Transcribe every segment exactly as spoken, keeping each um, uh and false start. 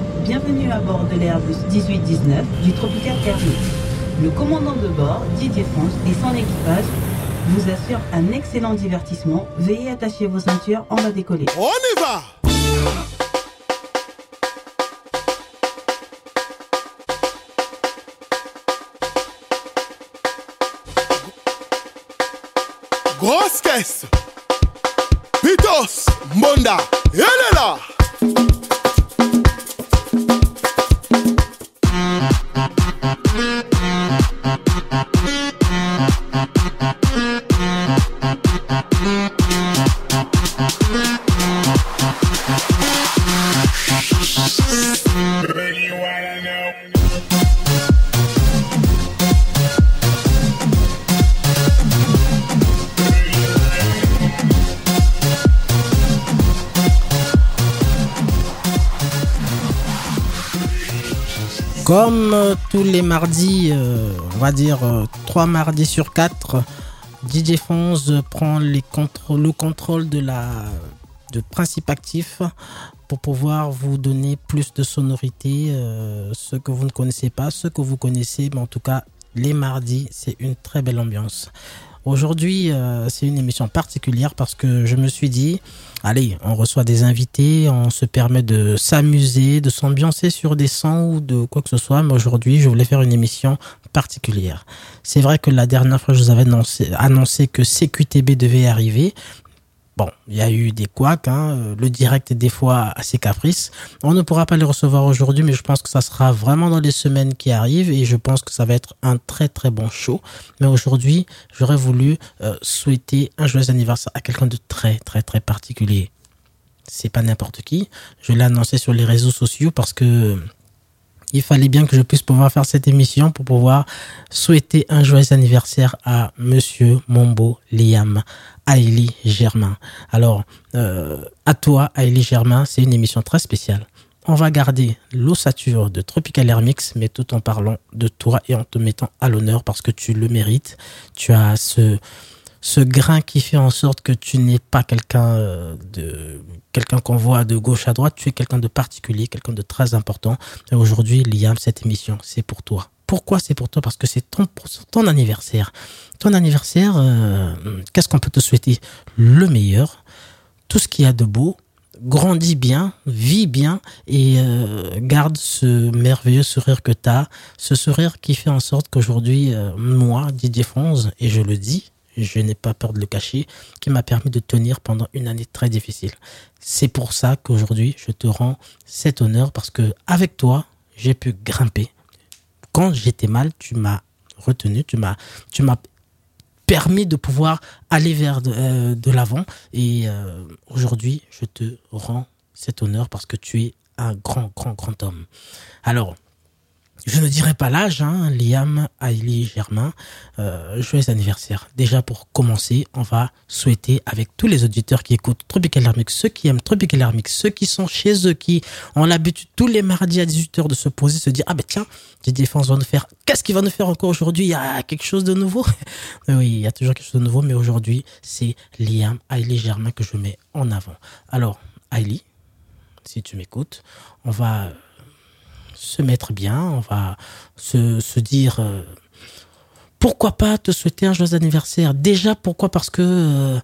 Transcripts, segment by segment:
Bienvenue à bord de l'Airbus dix-huit dix-neuf du Tropical Airlines. Le commandant de bord, Didier France, et son équipage vous assurent un excellent divertissement. Veuillez attacher vos ceintures, on va décoller. On y va! Grosse caisse! Pitos! Monda! Elle est là! Comme euh, tous les mardis, euh, on va dire euh, trois mardis sur quatre, D J Fonz prend les contr- le contrôle de la de principe actif pour pouvoir vous donner plus de sonorité, euh, ce que vous ne connaissez pas, ce que vous connaissez, mais en tout cas les mardis, c'est une très belle ambiance. Aujourd'hui, euh, c'est une émission particulière parce que je me suis dit, allez, on reçoit des invités, on se permet de s'amuser, de s'ambiancer sur des sons ou de quoi que ce soit, mais aujourd'hui, je voulais faire une émission particulière. C'est vrai que la dernière fois, je vous avais annoncé, annoncé que C Q T B devait arriver. Bon, il y a eu des couacs, hein. Le direct est des fois assez caprice. On ne pourra pas les recevoir aujourd'hui, mais je pense que ça sera vraiment dans les semaines qui arrivent et je pense que ça va être un très très bon show. Mais aujourd'hui, j'aurais voulu euh, souhaiter un joyeux anniversaire à quelqu'un de très très très particulier. C'est pas n'importe qui. Je l'ai annoncé sur les réseaux sociaux parce que il fallait bien que je puisse pouvoir faire cette émission pour pouvoir souhaiter un joyeux anniversaire à Monsieur Mombo Liam Haïli Germain. Alors, euh, à toi, Haïli Germain, c'est une émission très spéciale. On va garder l'ossature de Tropical Air Mix, mais tout en parlant de toi et en te mettant à l'honneur parce que tu le mérites. Tu as ce, ce grain qui fait en sorte que tu n'es pas quelqu'un de, quelqu'un qu'on voit de gauche à droite. Tu es quelqu'un de particulier, quelqu'un de très important. Et aujourd'hui, Liam, cette émission, c'est pour toi. Pourquoi c'est pour toi? Parce que c'est ton, ton anniversaire. Ton anniversaire, euh, qu'est-ce qu'on peut te souhaiter? Le meilleur, tout ce qu'il y a de beau, grandis bien, vis bien et euh, garde ce merveilleux sourire que tu as, ce sourire qui fait en sorte qu'aujourd'hui, euh, moi, Didier Fonz, et je le dis, je n'ai pas peur de le cacher, qui m'a permis de tenir pendant une année très difficile. C'est pour ça qu'aujourd'hui, je te rends cet honneur parce que avec toi, j'ai pu grimper. Quand j'étais mal, tu m'as retenu, tu m'as, tu m'as permis de pouvoir aller vers de, euh, de l'avant. Et euh, aujourd'hui, je te rends cet honneur parce que tu es un grand, grand, grand homme. Alors, je ne dirai pas l'âge, hein, Liam Haïli Germain, euh, joyeux anniversaire. Déjà pour commencer, on va souhaiter avec tous les auditeurs qui écoutent Tropical Air Mix, ceux qui aiment Tropical Air Mix, ceux qui sont chez eux, qui ont l'habitude tous les mardis à dix-huit heures de se poser, se dire, ah ben tiens, Didier Fonz va nous faire, qu'est-ce qu'il va nous faire encore aujourd'hui? Il y a quelque chose de nouveau? Oui, il y a toujours quelque chose de nouveau, mais aujourd'hui, c'est Liam Haïli Germain que je mets en avant. Alors, Haïli, si tu m'écoutes, on va se mettre bien, on va se, se dire euh, pourquoi pas te souhaiter un joyeux anniversaire. Déjà, pourquoi? Parce que euh,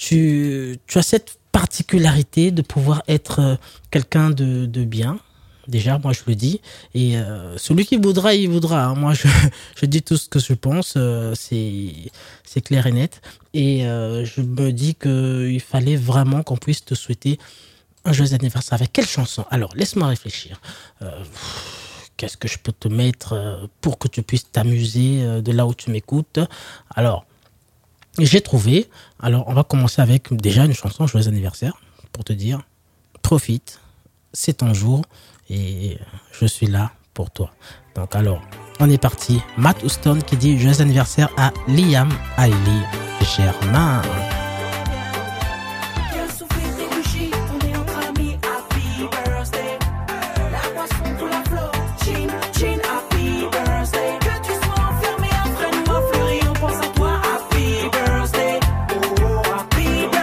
tu, tu as cette particularité de pouvoir être euh, quelqu'un de, de bien. Déjà, moi je le dis. Et euh, celui qui voudra, il voudra. Hein. Moi, je, je dis tout ce que je pense. Euh, c'est, c'est clair et net. Et euh, je me dis qu'il fallait vraiment qu'on puisse te souhaiter un joyeux anniversaire. Avec quelle chanson? Alors, laisse-moi réfléchir. Euh, qu'est-ce que je peux te mettre pour que tu puisses t'amuser de là où tu m'écoutes? Alors, j'ai trouvé. Alors, on va commencer avec déjà une chanson joyeux anniversaire pour te dire profite, c'est ton jour et je suis là pour toi. Donc, alors, on est parti. Matt Houston qui dit joyeux anniversaire à Liam Haïli Germain.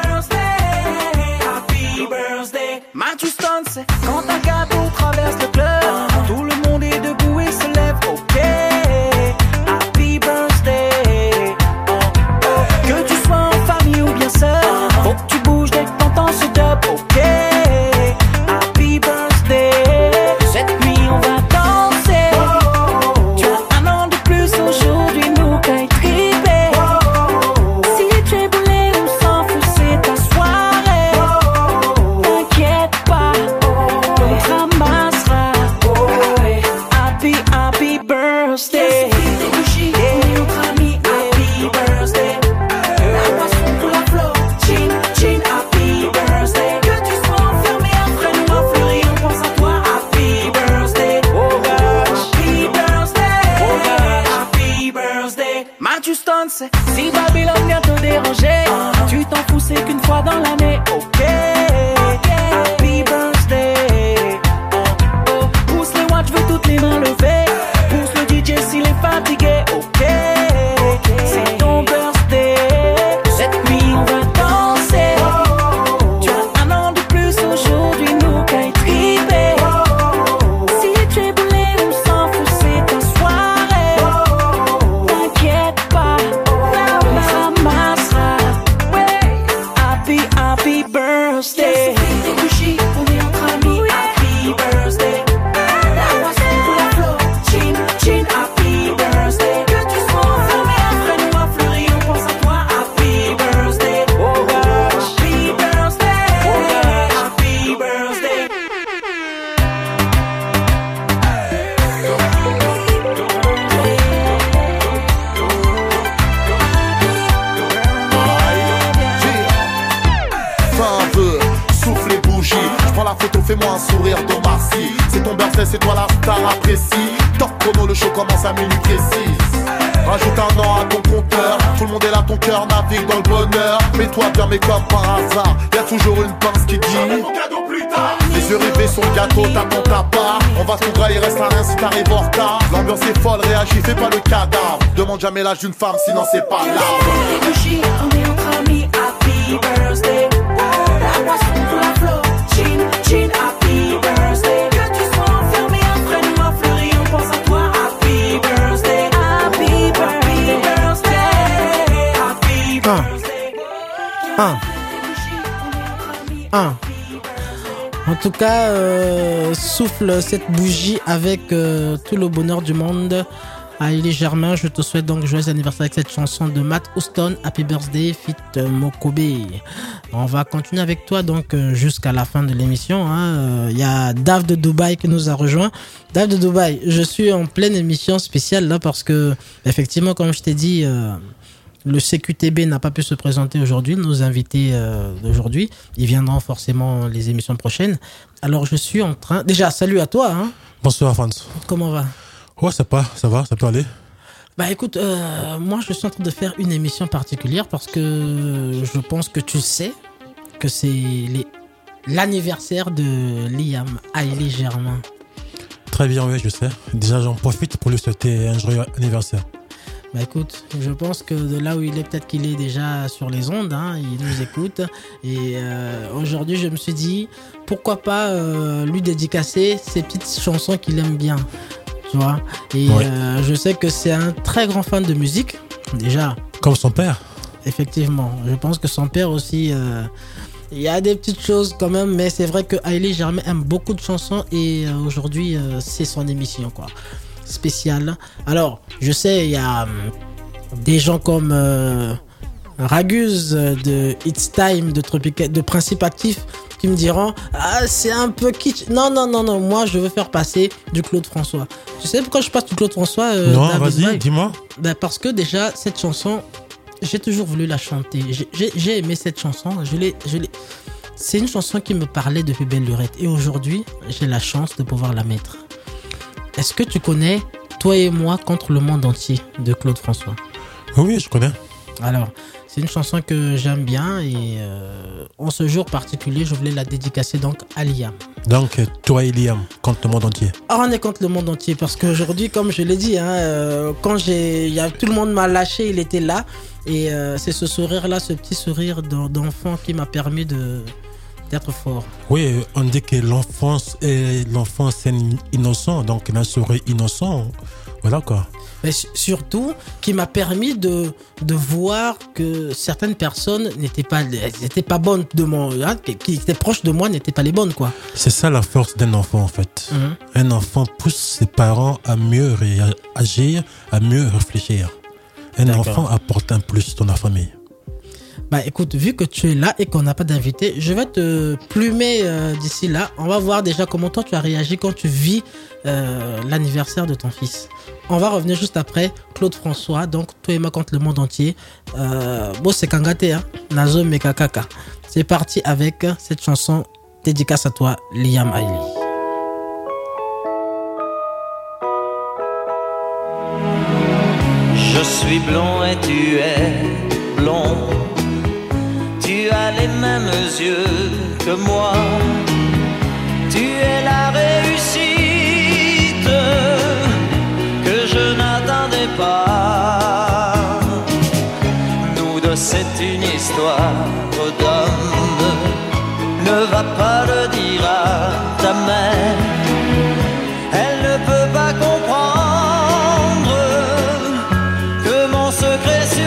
Quand un cadeau traverse le club, c'est si Babylone vient te déranger, uh-huh. Tu t'en fous, c'est qu'une fois dans l'année. Ok, happy birthday. Oh, oh. Pousse les watts, je veux toutes les mains levées. Pousse le D J s'il est fatigué. Ok, c'est ton birthday. Cette nuit on va danser. Tu as un an de plus aujourd'hui, nous qu'à y triper. Si tu es brûlé, on s'en fout, c'est ta soirée. T'inquiète pas, on ramassera. Happy, happy birthday. Des bougies, on est entre amis. Happy birthday. La voici pour la flot. Chin, chin, happy birthday. Que tu sois enfermé après nous à fleurir, on pense à toi. Happy birthday. Oh gosh. Happy birthday. Oh gosh. Happy birthday. Fais un peu, souffle les bougies. J'prends la photo, fais-moi un sourire d'Omar Sy. C'est ton birthday, c'est toi la star, apprécie. Top chrono, le show commence à minuit précise. Rajoute un an à ton compteur. Tout le monde est là, ton cœur navigue dans le bonheur. Mets-toi bien, mais comme par hasard, y'a toujours une pince qui dit les yeux rivés sur le gâteau, t'attends ta part. On va tout gras, il reste à rien si t'arrives en retard. L'ambiance est folle, réagis, fais pas le cadavre. Demande jamais l'âge d'une femme, sinon c'est pas là. Des bougies, on est entre amis. Happy birthday. La boisson pour la flot. Chin, chin, happy birthday. Que tu sois enfermé après nous à fleurir, on pense à toi. Happy birthday. Happy birthday. Happy birthday. Un. Un. En tout cas, euh, souffle cette bougie avec euh, tout le bonheur du monde. Haïlé Germain, je te souhaite donc joyeux anniversaire avec cette chanson de Matt Houston, Happy Birthday, feat Mokobe. On va continuer avec toi donc euh, jusqu'à la fin de l'émission. Il hein. euh, y a Dave de Dubaï qui nous a rejoint. Dave de Dubaï, je suis en pleine émission spéciale là parce que effectivement, comme je t'ai dit, euh, le C Q T B n'a pas pu se présenter aujourd'hui, nos invités euh, d'aujourd'hui. Ils viendront forcément les émissions prochaines. Alors je suis en train... Déjà, salut à toi. Hein. Bonsoir Franz. Comment va ? Ouais, ça va, ça va, ça peut aller. Bah écoute, euh, moi je suis en train de faire une émission particulière parce que je pense que tu sais que c'est les... l'anniversaire de Liam Haïlé Germain. Très bien, oui, je sais. Déjà, j'en profite pour lui souhaiter un joyeux anniversaire. Bah écoute, je pense que de là où il est, peut-être qu'il est déjà sur les ondes, hein, il nous écoute. Et euh, aujourd'hui, je me suis dit, pourquoi pas euh, lui dédicacer ces petites chansons qu'il aime bien, tu vois. Et ouais. euh, je sais que c'est un très grand fan de musique, déjà. Comme son père. Effectivement, je pense que son père aussi... Euh, il y a des petites choses quand même, mais c'est vrai que Haïlé Germain aime beaucoup de chansons et euh, aujourd'hui, euh, c'est son émission, quoi. Spécial. Alors, je sais, il y a euh, des gens comme euh, Raguse de It's Time, de, Tropica- de Principe Actif, qui me diront « Ah, c'est un peu kitsch. » Non, non, non, non, moi, je veux faire passer du Claude François. Tu sais pourquoi je passe du Claude François euh, Non, David vas-y, Bay dis-moi. Ben, parce que déjà, cette chanson, j'ai toujours voulu la chanter. J'ai, j'ai, j'ai aimé cette chanson. Je l'ai, je l'ai... C'est une chanson qui me parlait depuis belle lurette. Et aujourd'hui, j'ai la chance de pouvoir la mettre. Est-ce que tu connais Toi et moi contre le monde entier de Claude François? Oui, je connais. Alors, c'est une chanson que j'aime bien et euh, en ce jour particulier, je voulais la dédicacer donc à Liam. Donc, toi et Liam contre le monde entier. Ah, on est contre le monde entier parce qu'aujourd'hui, comme je l'ai dit, hein, euh, quand j'ai, y a, tout le monde m'a lâché, il était là et euh, c'est ce sourire-là, ce petit sourire d'enfant qui m'a permis de d'être fort. Oui, on dit que l'enfance est l'enfant c'est innocent, donc un sourire innocent, voilà quoi. Mais surtout, qui m'a permis de, de voir que certaines personnes n'étaient pas, n'étaient pas bonnes de mon, hein, qui étaient proches de moi n'étaient pas les bonnes, quoi. C'est ça la force d'un enfant en fait. Mm-hmm. Un enfant pousse ses parents à mieux réagir, à mieux réfléchir. Un D'accord. enfant apporte un plus dans la famille. Bah écoute, vu que tu es là et qu'on n'a pas d'invité, je vais te plumer euh, d'ici là. On va voir déjà comment toi tu as réagi quand tu vis euh, l'anniversaire de ton fils. On va revenir juste après. Claude François, donc toi et moi contre le monde entier. Euh, bon, c'est Kangate, hein. Nazo Mekakaka. C'est parti avec cette chanson dédicace à toi, Liam Haïlé. Je suis blond et tu es blond. Tu as les mêmes yeux que moi. Tu es la réussite que je n'attendais pas. Nous deux, c'est une histoire d'homme. Ne va pas le dire à ta mère. Elle ne peut pas comprendre que mon secret sur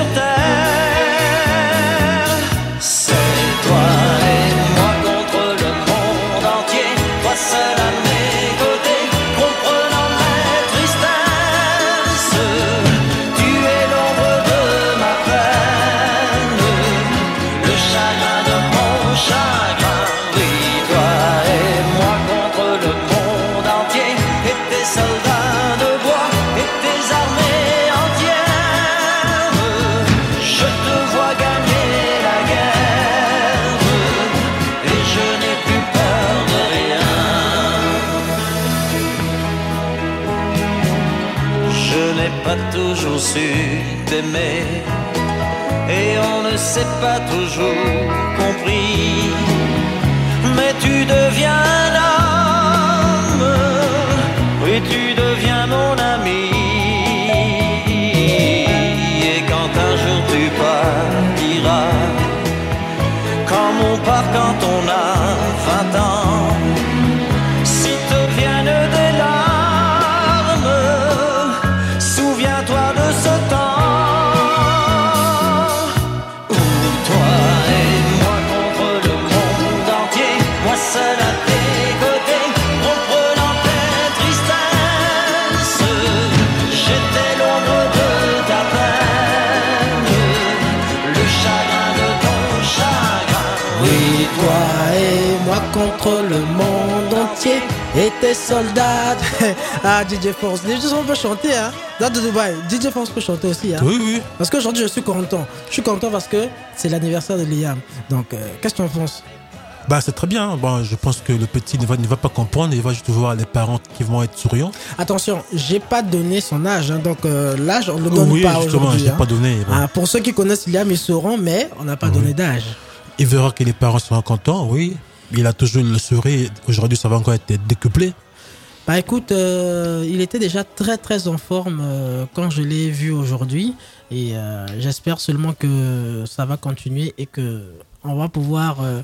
terre, c'est toi et moi contre le monde entier. Toi seul à mes côtés, comprenant mes tristesses. Tu es l'ombre de ma peine, le chagrin de mon chagrin. Oui, toi et moi contre le monde entier. Et tes soldats de bois et tes armées entières. Je te vois gagner la guerre et je n'ai plus peur de rien. Je n'ai pas toujours su t'aimer et on ne s'est pas toujours compris. Mais tu deviens l'homme, oui tu deviens mon ami. Et quand un jour tu partiras, comme on part quand on a vingt ans, si te viennent des larmes, souviens-toi de ce temps où toi et moi contre le monde entier, moi seul à tes côtés, comprenant tes tristesses. J'étais l'ombre de ta peine, le chagrin de ton chagrin. Oui, toi et moi contre le monde entier et tes soldats. Ah, D J Force, les gens peuvent chanter, hein. Dans de Dubaï, D J Force peut chanter aussi, hein. Oui, oui. Parce qu'aujourd'hui, je suis content. Je suis content parce que c'est l'anniversaire de Liam. Donc, euh, qu'est-ce que tu en penses? Bah, c'est très bien. Bon, je pense que le petit ne va, ne va pas comprendre. Il va juste voir les parents qui vont être souriants. Attention, j'ai pas donné son âge, hein. Donc euh, l'âge, on ne le donne Oui, pas justement, aujourd'hui. je l'ai hein. pas donné. Bon. Ah, pour ceux qui connaissent Liam, ils sauront, mais on n'a pas Oui. donné d'âge. Il verra que les parents seront contents, oui. Il a toujours le sourire. Aujourd'hui, ça va encore être décuplé. Bah écoute, euh, il était déjà très très en forme euh, quand je l'ai vu aujourd'hui. Et euh, j'espère seulement que ça va continuer et que on va pouvoir euh,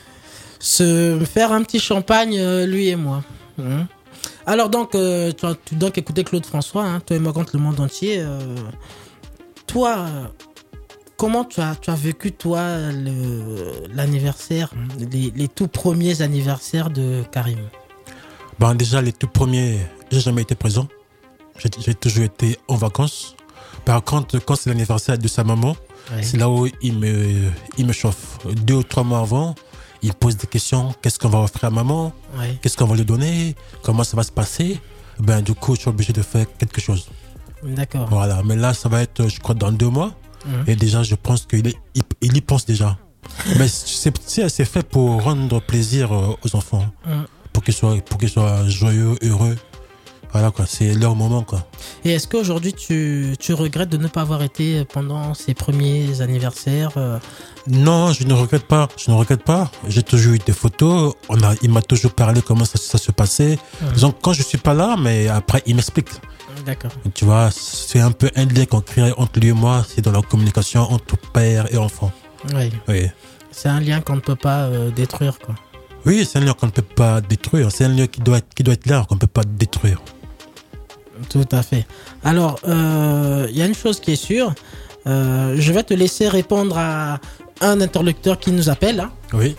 se faire un petit champagne, euh, lui et moi. Hein. Alors donc, euh, tu as tu, donc écouté Claude François, hein, toi et moi contre le monde entier. Euh, toi, euh, comment tu as, tu as vécu toi le, l'anniversaire, les, les tout premiers anniversaires de Karim? Ben, déjà, les tout premiers, j'ai jamais été présent. J'ai, j'ai toujours été en vacances. Par contre, quand c'est l'anniversaire de sa maman, Ouais. c'est là où il me, il me chauffe. Deux ou trois mois avant, il pose des questions. Qu'est-ce qu'on va offrir à maman? Ouais. Qu'est-ce qu'on va lui donner? Comment ça va se passer? Ben, du coup, je suis obligé de faire quelque chose. D'accord. Voilà. Mais là, ça va être, je crois, dans deux mois. Mhm. Et déjà, je pense qu'il est, il, il y pense déjà. Mais c'est, c'est, c'est fait pour rendre plaisir aux enfants. Mhm. Pour qu'ils soient, pour qu'ils soient joyeux, heureux. Voilà, quoi. C'est leur moment, quoi. Et est-ce qu'aujourd'hui tu, tu regrettes de ne pas avoir été pendant ces premiers anniversaires euh... Non, je ne regrette pas. Je ne regrette pas. J'ai toujours eu des photos. On a, il m'a toujours parlé comment ça, ça se passait. Mhm. Donc, quand je suis pas là, mais après, il m'explique. D'accord. Tu vois, c'est un peu un lien qu'on crée entre lui et moi. C'est dans la communication entre père et enfant. Oui. Oui. C'est un lien qu'on ne peut pas euh, détruire, quoi. Oui, c'est un lien qu'on ne peut pas détruire. C'est un lien qui doit être, qui doit être là, qu'on ne peut pas détruire. Tout à fait. Alors, il euh, y a une chose qui est sûre. Euh, je vais te laisser répondre à un interlocuteur qui nous appelle. Hein. Oui.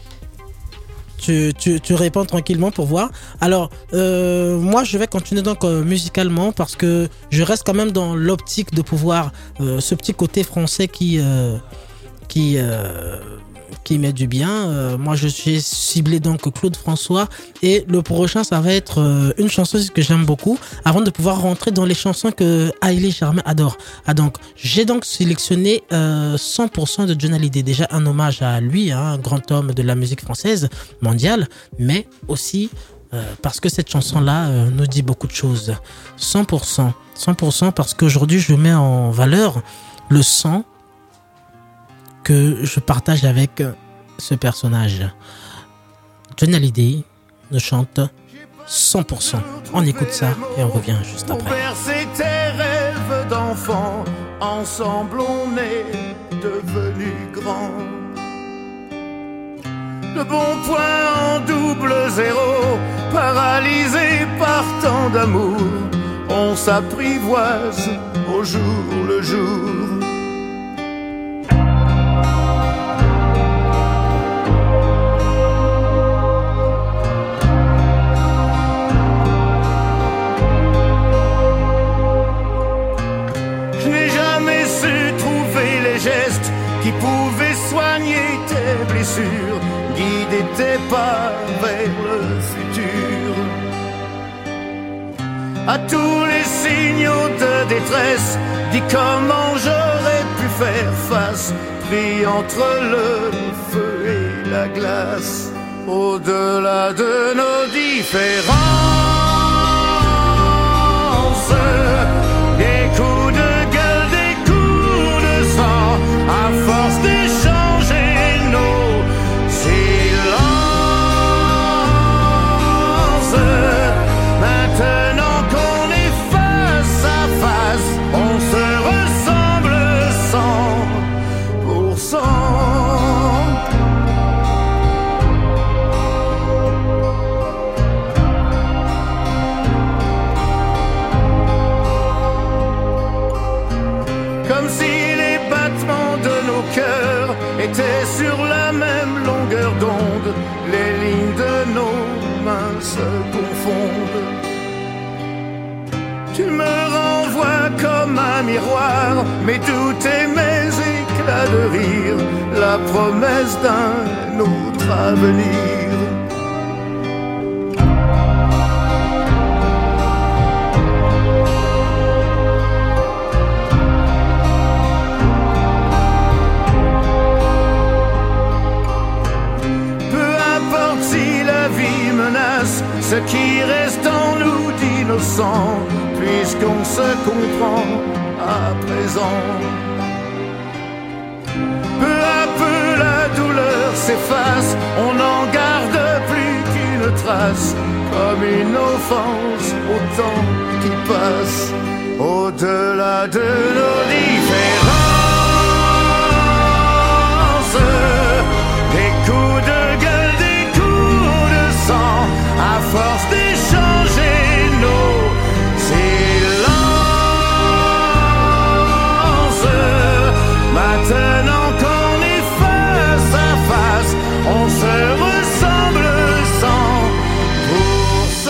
Tu, tu, tu réponds tranquillement pour voir. Alors, euh, moi, je vais continuer donc euh, musicalement parce que je reste quand même dans l'optique de pouvoir euh, ce petit côté français qui euh, qui euh, qui met du bien. Euh, moi, je suis ciblé donc Claude François et le prochain, ça va être euh, une chanson que j'aime beaucoup avant de pouvoir rentrer dans les chansons que Haïlé Germain adore. Ah donc, j'ai donc sélectionné euh, cent pour cent de John Hallyday. Déjà un hommage à lui, hein, un grand homme de la musique française mondiale, mais aussi euh, parce que cette chanson-là euh, nous dit beaucoup de choses. cent pour cent. cent pour cent parce qu'aujourd'hui, je mets en valeur le sang que je partage avec ce personnage. Johnny Hallyday nous chante cent pour cent. On écoute ça et on revient juste après. Pour bercer tes rêves d'enfant, ensemble on est devenus grands. Le bon point en double zéro, paralysé par tant d'amour, on s'apprivoise au jour le jour. Je n'ai jamais su trouver les gestes qui pouvaient soigner tes blessures, guider tes pas vers le futur. À tous les signaux de détresse, dis comment j'aurais pu faire face, pris entre le feu et la glace. Au-delà de nos différences, des coups de gueule, des coups de sang, à force d'échanger nos silences. Maintenant qu'on est face à face, on se ressemble cent pour cent. Comme si les battements de nos cœurs étaient sur la même longueur d'onde, les lignes de nos mains se confondent. Tu me renvoies comme un miroir, mes doutes et mes éclats de rire, la promesse d'un autre avenir. Ce qui reste en nous d'innocent, puisqu'on se comprend à présent. Peu à peu la douleur s'efface, on n'en garde plus qu'une trace, comme une offense au temps qui passe. Au-delà de nos différences, des coups de gueule, des coups de sang, à force d'échanger nos silences. Maintenant qu'on est face à face, on se ressemble cent pour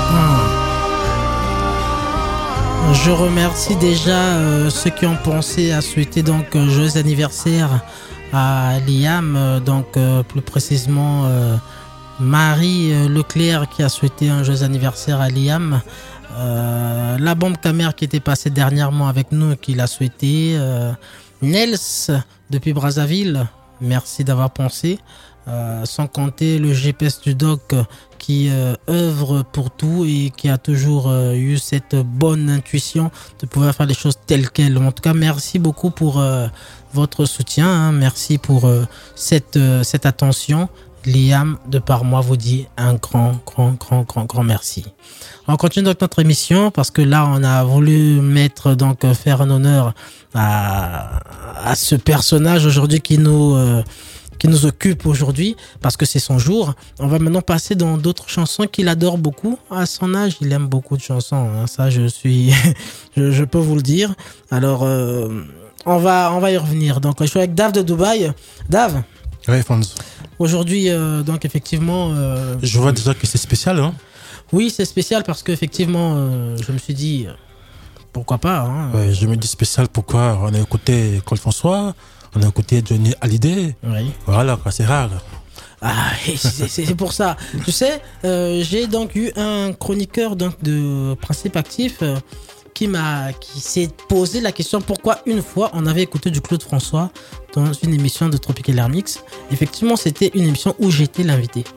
cent. Je remercie déjà euh, ceux qui ont pensé à souhaiter donc euh, joyeux anniversaire à Liam, euh, donc euh, plus précisément euh, Marie Leclerc qui a souhaité un joyeux anniversaire à Liam. Euh, la bombe camère qui était passée dernièrement avec nous qui l'a souhaité. Euh, Nels depuis Brazzaville, merci d'avoir pensé. Euh, sans compter le G P S du doc qui euh, œuvre pour tout et qui a toujours euh, eu cette bonne intuition de pouvoir faire les choses telles quelles. En tout cas, merci beaucoup pour euh, votre soutien. Hein. Merci pour euh, cette, euh, cette attention. Liam, de par moi, vous dit un grand, grand, grand, grand, grand merci. On continue donc notre émission parce que là, on a voulu mettre, donc, faire un honneur à, à ce personnage aujourd'hui qui nous, euh, qui nous occupe aujourd'hui parce que c'est son jour. On va maintenant passer dans d'autres chansons qu'il adore beaucoup. À son âge, il aime beaucoup de chansons. Hein. Ça, je suis, je, je peux vous le dire. Alors, euh, on va, on va y revenir. Donc, je suis avec Dave de Dubaï. Dave. Oui, Fonz. Aujourd'hui, euh, donc effectivement... Euh, je vois déjà que c'est spécial, hein. Oui, c'est spécial parce qu'effectivement, euh, je me suis dit, pourquoi pas, hein. Ouais, je me dis spécial, pourquoi on a écouté Claude François, on a écouté Johnny Hallyday. Oui. Voilà, c'est rare. Ah, c'est, c'est pour ça. Tu sais, euh, j'ai donc eu un chroniqueur donc, de Principe Actif euh, qui m'a, qui s'est posé la question pourquoi une fois on avait écouté du Claude François dans une émission de Tropical Air Mix. Effectivement, c'était une émission où j'étais l'invité.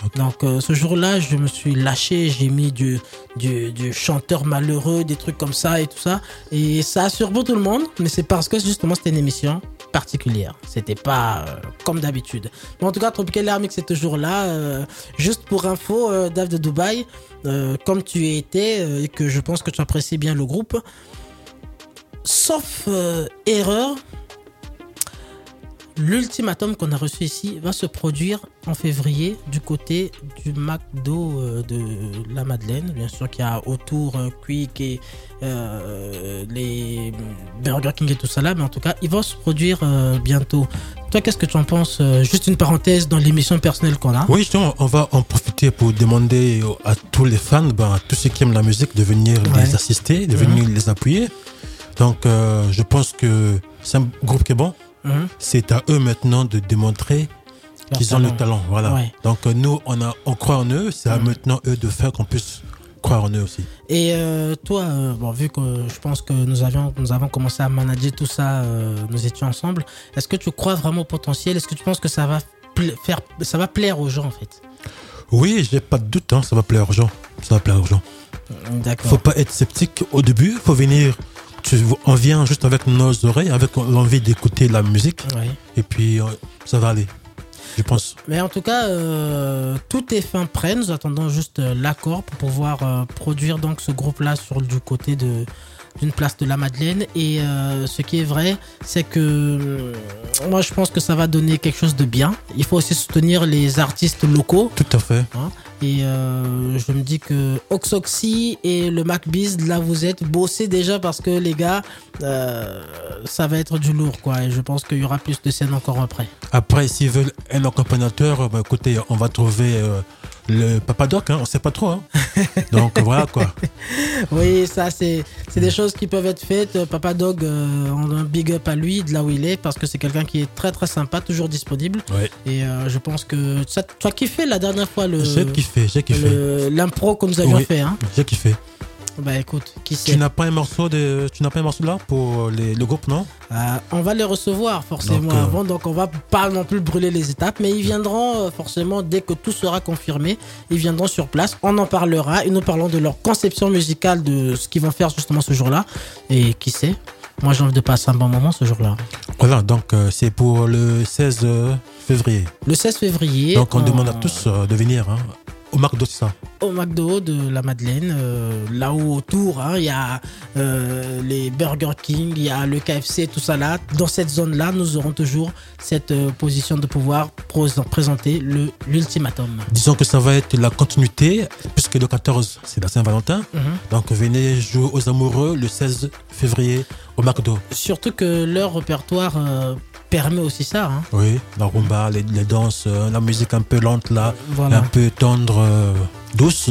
Okay. Donc euh, ce jour-là, je me suis lâché, j'ai mis du, du, du chanteur malheureux, des trucs comme ça et tout ça. Et ça a surpris tout le monde, mais c'est parce que justement c'était une émission particulière. C'était pas euh, comme d'habitude. Mais en tout cas, Tropical Air Mix est toujours là. Euh, juste pour info, euh, Dave de Dubaï, euh, comme tu y étais euh, et que je pense que tu apprécies bien le groupe, sauf euh, erreur, l'ultimatum qu'on a reçu ici va se produire en février du côté du McDo euh, de la Madeleine. Bien sûr qu'il y a autour euh, Quick et euh, les Burger King et tout ça là, mais en tout cas, il va se produire euh, bientôt. Toi, qu'est-ce que tu en penses? euh, Juste une parenthèse dans l'émission personnelle qu'on a. Oui, justement, on va en profiter pour demander à tous les fans, ben, à tous ceux qui aiment la musique, de venir ouais. les assister, de venir mmh. les appuyer. Donc, euh, je pense que c'est un groupe qui est bon. Mmh. C'est à eux maintenant de démontrer leur qu'ils talent. ont le talent. Voilà. Ouais. Donc euh, nous, on, a, on croit en eux. C'est mmh. à maintenant eux de faire qu'on puisse croire en eux aussi. Et euh, toi, euh, bon, vu que je pense que nous, avions, nous avons commencé à manager tout ça, euh, nous étions ensemble. Est-ce que tu crois vraiment au potentiel? Est-ce que tu penses que ça va, pla- faire, ça va plaire aux gens en fait? Oui, j'ai pas de doute. Hein, ça va plaire aux gens. Ça va plaire aux gens. D'accord. Faut pas être sceptique au début. Faut venir. Tu, on vient juste avec nos oreilles, avec l'envie d'écouter la musique, oui. et puis euh, ça va aller, je pense. Mais en tout cas, euh, tout est fin prêt. Nous attendons juste euh, l'accord pour pouvoir euh, produire donc ce groupe-là sur du côté de d'une place de la Madeleine. Et euh, ce qui est vrai, c'est que euh, moi, je pense que ça va donner quelque chose de bien. Il faut aussi soutenir les artistes locaux. Tout à fait. Hein. Et euh, je me dis que Oxoxy et le MacBiz, là vous êtes bossés déjà parce que les gars, euh, ça va être du lourd quoi. Et je pense qu'il y aura plus de scènes encore après. Après, s'ils veulent un accompagnateur, bah, écoutez, on va trouver euh, le Papa Doc, hein, on sait pas trop. Hein. Donc voilà quoi. Oui, ça c'est, c'est des choses qui peuvent être faites. Papa Dog, euh, on a un big up à lui de là où il est parce que c'est quelqu'un qui est très très sympa, toujours disponible. Ouais. Et euh, je pense que ça, tu as kiffé la dernière fois le. J'ai kiffé, j'ai kiffé. Le, l'impro que nous avions oui, fait. Hein. J'ai kiffé. Bah écoute, qui sait. Tu n'as pas un morceau de, tu n'as pas un morceau là pour les, le groupe, non? euh, On va les recevoir forcément donc, euh... avant, donc on va pas non plus brûler les étapes, mais ils viendront euh, forcément dès que tout sera confirmé. Ils viendront sur place, on en parlera et nous parlons de leur conception musicale, de ce qu'ils vont faire justement ce jour-là. Et qui sait, moi j'ai envie de passer un bon moment ce jour-là. Voilà, donc euh, c'est pour le seize février. Le seize février. Donc on, on... demande à tous euh, de venir. Hein. Au McDo, c'est ça? Au McDo de la Madeleine, euh, là-haut autour, il hein, y a euh, les Burger King, il y a le K F C, tout ça là. Dans cette zone-là, nous aurons toujours cette euh, position de pouvoir pros- présenter le, l'ultimatum. Disons que ça va être la continuité, puisque le quatorze, c'est la Saint-Valentin. Mm-hmm. Donc venez jouer aux amoureux le seize février au McDo. Surtout que leur répertoire... Euh, permet aussi ça. Hein. Oui, la rumba, les, les danses, euh, la musique un peu lente là, voilà. un peu tendre, euh, douce.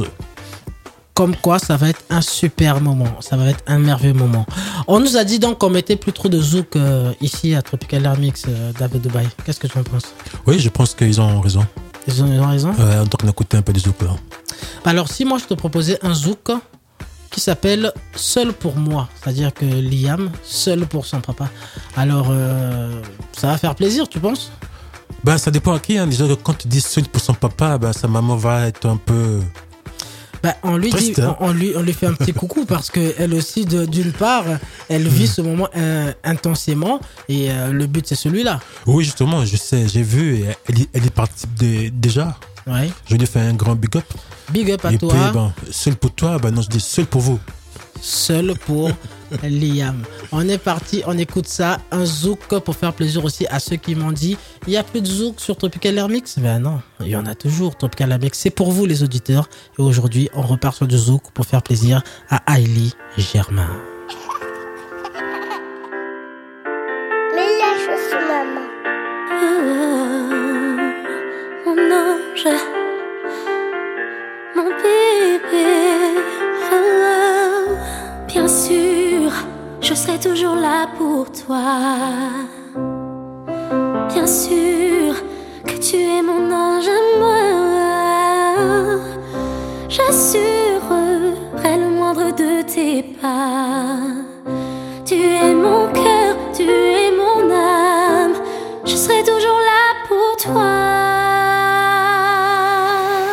Comme quoi, ça va être un super moment. Ça va être un merveilleux moment. On nous a dit donc qu'on mettait plus trop de zouk euh, ici à Tropical Air Mix euh, David Dubaï. Qu'est-ce que tu en penses? Oui, je pense qu'ils ont raison. Ils ont, ils ont raison ouais, on doit écouter un peu de zouk là. Alors, si moi je te proposais un zouk qui s'appelle Seul pour moi, c'est-à-dire que Liam, seul pour son papa. Alors, euh, ça va faire plaisir, tu penses? Ben, ça dépend à qui. Hein. Déjà, quand tu dis seul pour son papa, ben, sa maman va être un peu... Ben, on, lui triste, dit, hein. on, on, lui, on lui fait un petit coucou parce qu'elle aussi, de, d'une part, elle vit ce moment euh, intensément et euh, le but, c'est celui-là. Oui, justement, je sais, j'ai vu, elle, elle y participe de, déjà. Ouais. Je lui fais un grand big up. Big up à et toi. Et puis, ben, seul pour toi, ben non, je dis seul pour vous. Seul pour Liam. On est parti, on écoute ça. Un zouk pour faire plaisir aussi à ceux qui m'ont dit il n'y a plus de zouk sur Tropical Air Mix. Ben non, il y en a toujours. Tropical Air Mix, c'est pour vous les auditeurs. Et aujourd'hui, on repart sur du zouk pour faire plaisir à Hailey Germain. Mais la chose sur maman. Oh, mon ange. Mon bébé, oh, bien sûr, je serai toujours là pour toi. Bien sûr que tu es mon ange à moi. J'assurerai le moindre de tes pas. Tu es mon cœur, tu es mon âme. Je serai toujours là pour toi.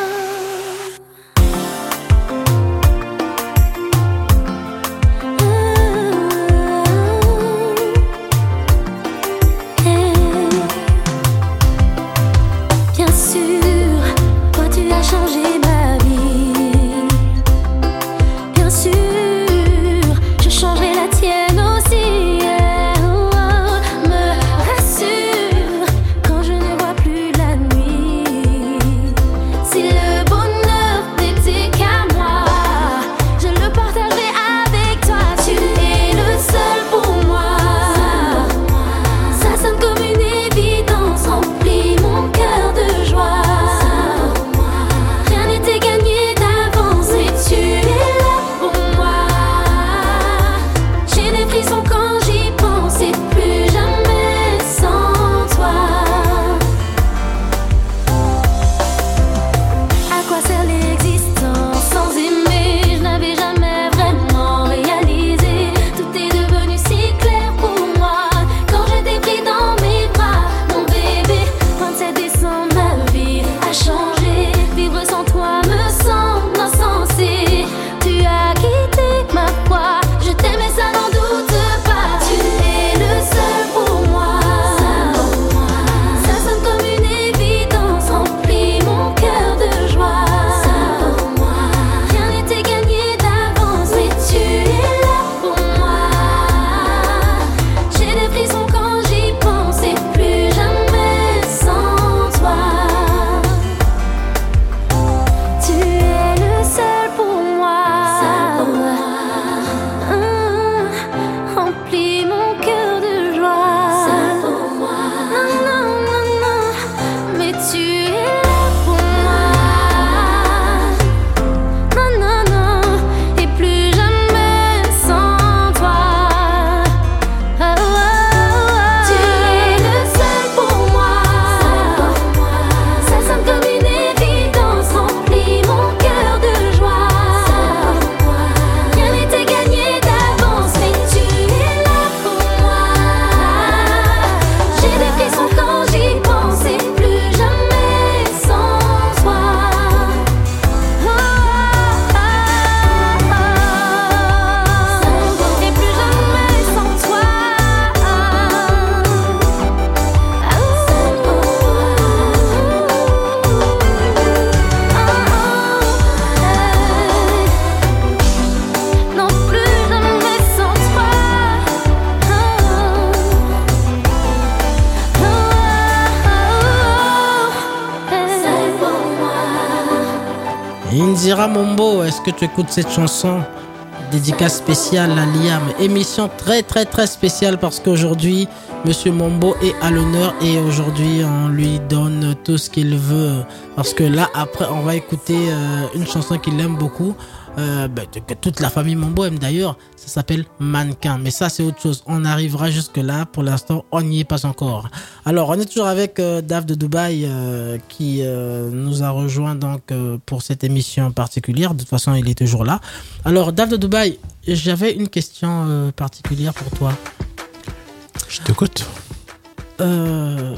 Nzira Mombo, est-ce que tu écoutes cette chanson? Dédicace spéciale à Liam. Émission très très très spéciale parce qu'aujourd'hui, Monsieur Mombo est à l'honneur et aujourd'hui, on lui donne tout ce qu'il veut. Parce que là, après, on va écouter euh, une chanson qu'il aime beaucoup. Euh, bah, que toute la famille Mombo aime d'ailleurs, ça s'appelle Mannequin, mais ça c'est autre chose, on arrivera jusque là, pour l'instant on n'y est pas encore. Alors on est toujours avec euh, Dave de Dubaï euh, qui euh, nous a rejoint donc euh, pour cette émission particulière, de toute façon il est toujours là. Alors Dave de Dubaï, j'avais une question euh, particulière pour toi. Je t'écoute. Euh...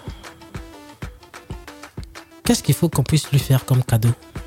Qu'est-ce qu'il faut qu'on puisse lui faire comme cadeau?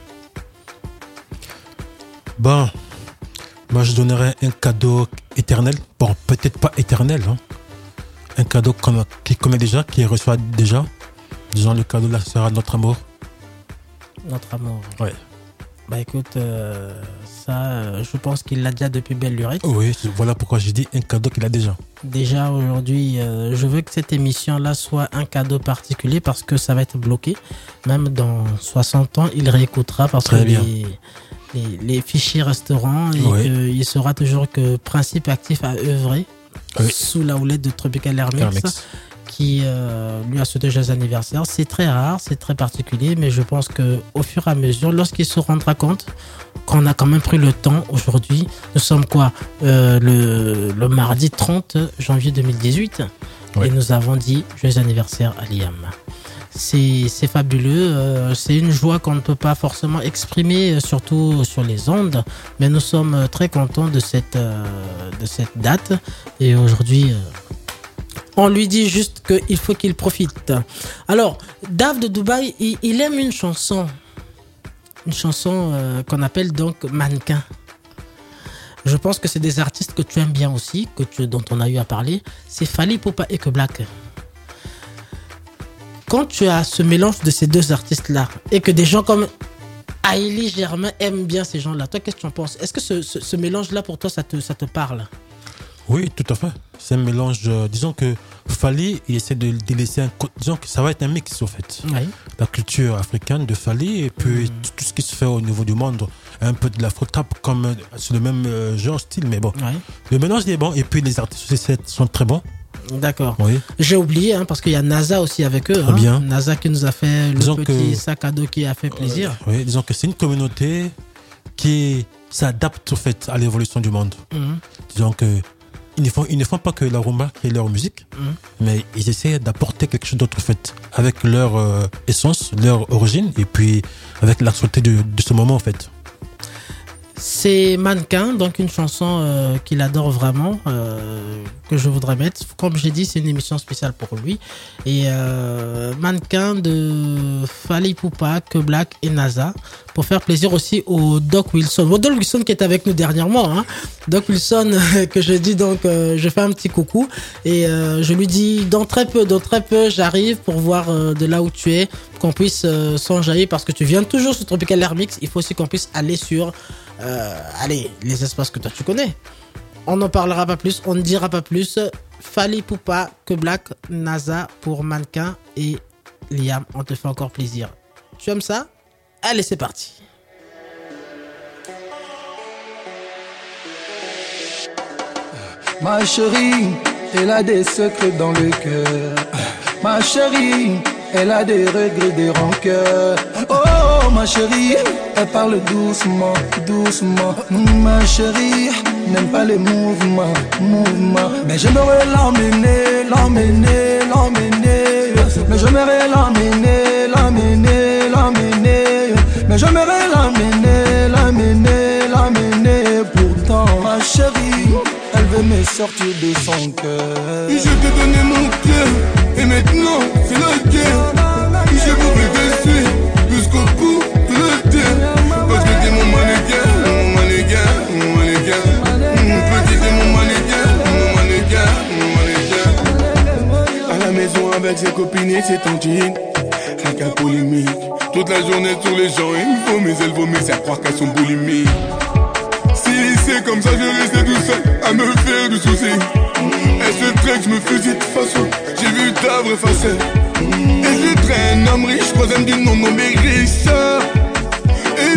Bon, moi je donnerais un cadeau éternel. Bon, peut-être pas éternel, hein. Un cadeau qu'il connaît déjà, qu'il reçoit déjà. Disons, le cadeau là sera notre amour. Notre amour. Ouais. Bah écoute, euh, ça, euh, je pense qu'il l'a déjà depuis belle lurette. Oui, voilà pourquoi j'ai dit un cadeau qu'il a déjà. Déjà aujourd'hui, euh, je veux que cette émission-là soit un cadeau particulier parce que ça va être bloqué. Même dans soixante ans, il réécoutera parce Très que bien. les, les, les fichiers resteront et Oui. qu'il sera toujours que Principe Actif à œuvrer Oui. sous la houlette de Tropical Air Mix, Air Mix. qui euh, lui a souhaité joyeux anniversaire. C'est très rare, c'est très particulier, mais je pense que au fur et à mesure, lorsqu'il se rendra compte qu'on a quand même pris le temps aujourd'hui, nous sommes quoi, euh, le, le mardi trente janvier deux mille dix-huit, Oui. et nous avons dit joyeux anniversaire à Liam. C'est, c'est fabuleux, euh, c'est une joie qu'on ne peut pas forcément exprimer, euh, surtout sur les ondes, mais nous sommes euh, très contents de cette, euh, de cette date, et aujourd'hui, euh, on lui dit juste qu'il faut qu'il profite. Alors, Dave de Dubaï, il, il aime une chanson, une chanson euh, qu'on appelle donc Mannequin. Je pense que c'est des artistes que tu aimes bien aussi, que tu, dont on a eu à parler, c'est Fally Ipupa et Que Black. Quand tu as ce mélange de ces deux artistes-là et que des gens comme Aïli Germain aiment bien ces gens-là, toi, qu'est-ce que tu en penses? Est-ce que ce, ce, ce mélange-là, pour toi, ça te, ça te parle? Oui, tout à fait. C'est un mélange. euh, disons que Fally, il essaie de, de laisser un. co- Disons que ça va être un mix, au fait. Oui. La culture africaine de Fally et puis Mm. tout, tout ce qui se fait au niveau du monde. Un peu de l'afro-trap comme euh, c'est le même euh, genre, style, mais bon. Oui. Le mélange il est bon et puis les artistes aussi c'est- sont très bons. D'accord. Oui. J'ai oublié, hein, parce qu'il y a NASA aussi avec eux. Très hein. bien. NASA qui nous a fait le Disons petit que- sac à dos qui a fait plaisir. Oui, disons que c'est une communauté qui s'adapte au fait à l'évolution du monde. Mhm. Disons que ils ne font, ils ne font pas que la rumba qui est leur musique, Mhm. mais ils essaient d'apporter quelque chose d'autre au fait, avec leur euh, essence, leur origine, et puis avec l'actualité de, de ce moment en fait. C'est Mannequin, donc une chanson euh, qu'il adore vraiment, euh, que je voudrais mettre. Comme j'ai dit, c'est une émission spéciale pour lui. Et euh, Mannequin de Fally Ipupa, Que Black et NASA, pour faire plaisir aussi au Doc Wilson. Au Doc Wilson qui est avec nous dernièrement. Hein. Doc Wilson, que je dis donc, euh, je fais un petit coucou. Et euh, je lui dis, dans très peu, dans très peu, j'arrive pour voir euh, de là où tu es, qu'on puisse euh, s'enjailler, parce que tu viens toujours sur Tropical Air Mix. Il faut aussi qu'on puisse aller sur... Euh, allez, les espaces que toi tu connais. On n'en parlera pas plus, on ne dira pas plus. Fally Ipupa, Que Black, NASA pour Mannequin et Liam, on te fait encore plaisir. Tu aimes ça? Allez, c'est parti. Ma chérie, elle a des secrets dans le cœur. Ma chérie, elle a des regrets, des rancœurs. Oh, ma chérie, elle parle doucement, doucement. Ma chérie, n'aime pas les mouvements, mouvements. Mais j'aimerais l'emmener, l'emmener, l'emmener. Mais j'aimerais l'emmener, l'emmener, l'emmener. Mais j'aimerais l'emmener, l'emmener, l'emmener. Pourtant, ma chérie, elle veut me sortir de son cœur. Je t'ai donné mon cœur, et maintenant c'est la guerre. J'ai voulu te suivre jusqu'au bout de la terre. Parce que t'es mon mannequin, mon mannequin, mon mannequin. Petit t'es mon mannequin, mon mannequin, mon mannequin. À la maison avec ses copines et ses tantines, rien qu'un polémique. Toute la journée sur les gens, il vomit, elle vomit, c'est à croire qu'elles sont boulimiques. Si c'est comme ça, je restais tout seul à me faire du souci. Elle se traite, je me fusille de façon. J'ai vu ta vraie facette. Et je traîne un homme riche, troisième du nom, non mais riche. Et faire du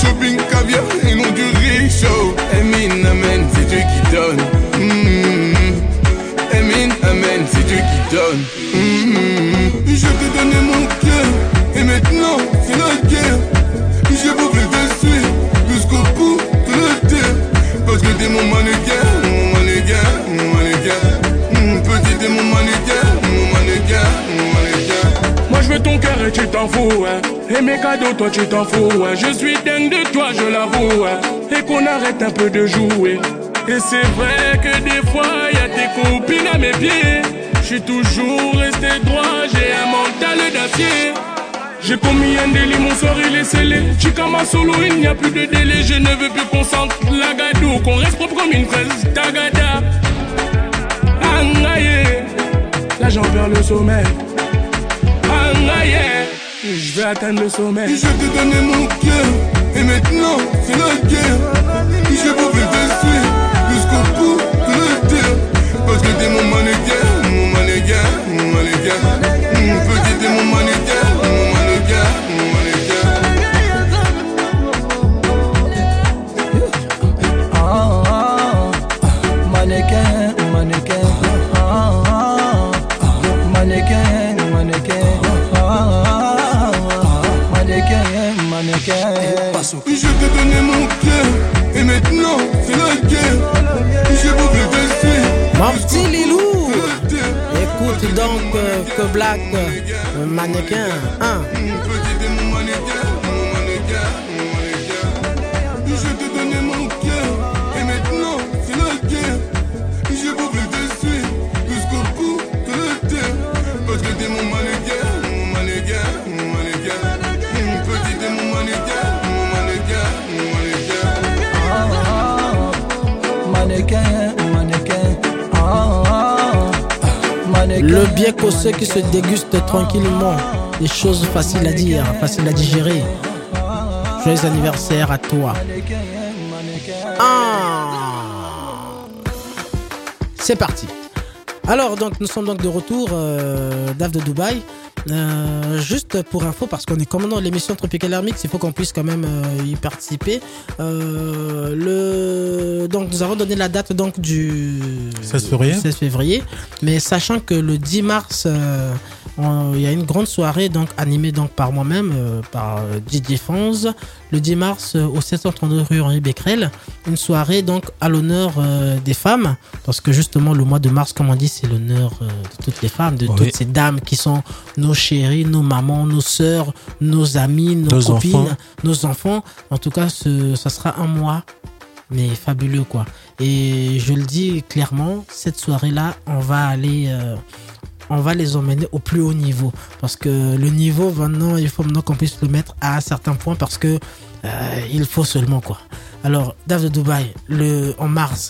shopping, caviar et non du riche. Oh, Amen, amen, c'est Dieu qui donne. Mm-hmm. Amen, amen, c'est Dieu qui donne. Mm-hmm. Je t'ai donné mon cœur, et maintenant c'est la guerre. J'ai voulu te suivre jusqu'au bout de la terre. Parce que t'es mon mannequin, mon mannequin, mon mannequin. Mm, petit t'es mon mannequin, mon mannequin, mon mannequin. Moi je veux ton cœur et tu t'en fous, hein. Et mes cadeaux toi tu t'en fous, hein. Je suis dingue de toi, je l'avoue, hein. Et qu'on arrête un peu de jouer. Et c'est vrai que des fois y a tes copines à mes pieds. Je suis toujours resté droit, j'ai un mental d'acier. J'ai commis un délit, mon sort il est scellé. Chica ma solo, il n'y a plus de délai. Je ne veux plus qu'on sente la gadou, qu'on reste propre comme une fraise. Tagada, angaye. Là j'en perds le sommeil. Angaye, je vais atteindre le sommet. Je t'ai donné mon cœur, et maintenant c'est la guerre. J'ai voulu te suivre jusqu'au bout de la terre. Parce que t'es mon mannequin, mon mannequin, mon mannequin. Mon petit t'es mon mannequin, mon mannequin, mon mannequin. Ah, ah, mannequin, mannequin. Ah, ah, mannequin, mannequin. Ah, mannequin, mannequin. Je t'ai donné mon cœur, et maintenant c'est la guerre. J'ai voulu te suivre. Mon petit Lilou, écoute donc euh, que Black euh, mannequin, hein. Petit est mon mannequin, mon mannequin, mon mannequin. Je t'ai donné mon cœur, et maintenant c'est la guerre. J'ai voulu te suivre jusqu'au bout de la terre. Parce que t'es mon mannequin, mon mannequin, mon mannequin. Petit est mon mannequin, mon mannequin, mon mannequin. Ah, ah, mannequin, mannequin. Ah, ah, mannequin. Le bien causseux qui se déguste tranquillement. Des choses faciles à dire, faciles à digérer. Joyeux anniversaire à toi. Ah. C'est parti. Alors donc nous sommes donc de retour euh, d'Af de Dubaï. Euh, juste pour info, parce qu'on est commandant de l'émission Tropical Air Mix, il faut qu'on puisse quand même euh, y participer. Euh, le... Donc nous avons donné la date donc du seize février. seize février, mais sachant que le dix mars, euh, on... il y a une grande soirée donc animée donc par moi-même, euh, par euh, D J Fonz, le dix mars euh, au sept cent trente-deux rue Henri Becquerel, une soirée donc à l'honneur euh, des femmes, parce que justement le mois de mars, comme on dit, c'est l'honneur euh, de toutes les femmes, de oui. toutes ces dames qui sont nos chéries, nos mamans, nos sœurs, nos amis, nos, nos copines, enfants. nos enfants. En tout cas, ce, ça sera un mois, mais fabuleux quoi. Et je le dis clairement, cette soirée-là, on va aller, euh, on va les emmener au plus haut niveau, parce que le niveau maintenant, il faut maintenant qu'on puisse le mettre à un certain point, parce que euh, il faut seulement quoi. Alors, Daf de Dubaï, le en mars.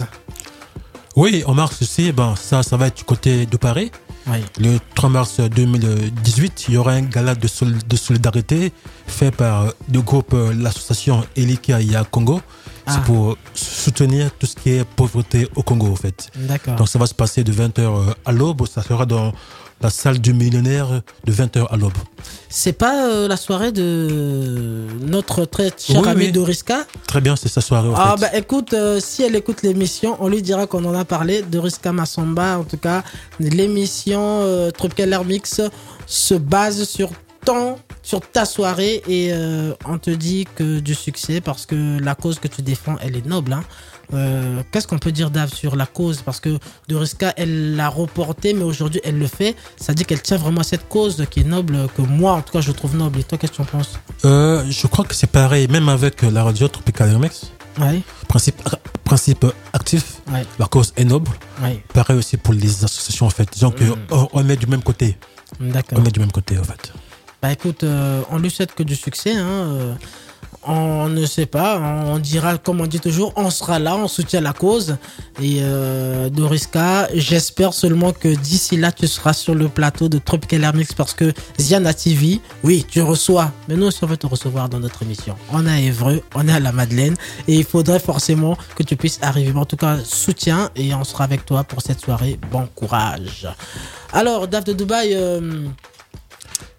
Oui, en mars aussi, ben ça, ça va être du côté de Paris. Oui. Le trois mars deux mille dix-huit, il y aura un gala de, sol- de solidarité fait par le groupe euh, l'association Elika Ya Congo. Ah. C'est pour soutenir tout ce qui est pauvreté au Congo en fait. D'accord. Donc ça va se passer de vingt heures à l'aube. Ça sera dans la salle du millionnaire de vingt heures à l'aube. C'est pas euh, la soirée de notre très cher oui, ami oui. Doriska? Très bien, c'est sa soirée en ah, fait. bah écoute, euh, si elle écoute l'émission, on lui dira qu'on en a parlé. Doriska Massamba, en tout cas, l'émission euh, Tropical Air Mix se base sur ton, sur ta soirée, et euh, on te dit que du succès, parce que la cause que tu défends, elle est noble, hein. Euh, qu'est-ce qu'on peut dire Dave sur la cause, parce que Doriska elle l'a reporté, mais aujourd'hui elle le fait. Ça dit qu'elle tient vraiment à cette cause qui est noble, que moi en tout cas je trouve noble. Et toi, qu'est-ce que tu en penses? euh, Je crois que c'est pareil, même avec la radio Tropical Air Mix. Ouais. Principe, principe actif, ouais. La cause est noble. Ouais. Pareil aussi pour les associations en fait. Disons mmh. qu'on on est du même côté. D'accord. On est du même côté en fait. Bah écoute, euh, on lui souhaite que du succès, hein. Euh, on ne sait pas, on dira, comme on dit toujours, on sera là, on soutient la cause. Et euh, Doriska, j'espère seulement que d'ici là, tu seras sur le plateau de Tropical Air Mix, parce que Ziana T V, oui, tu reçois, mais nous aussi on veut te recevoir dans notre émission. On est à Évreux, on est à la Madeleine, et il faudrait forcément que tu puisses arriver. En tout cas, soutien, et on sera avec toi pour cette soirée. Bon courage. Alors, Daf de Dubaï, euh,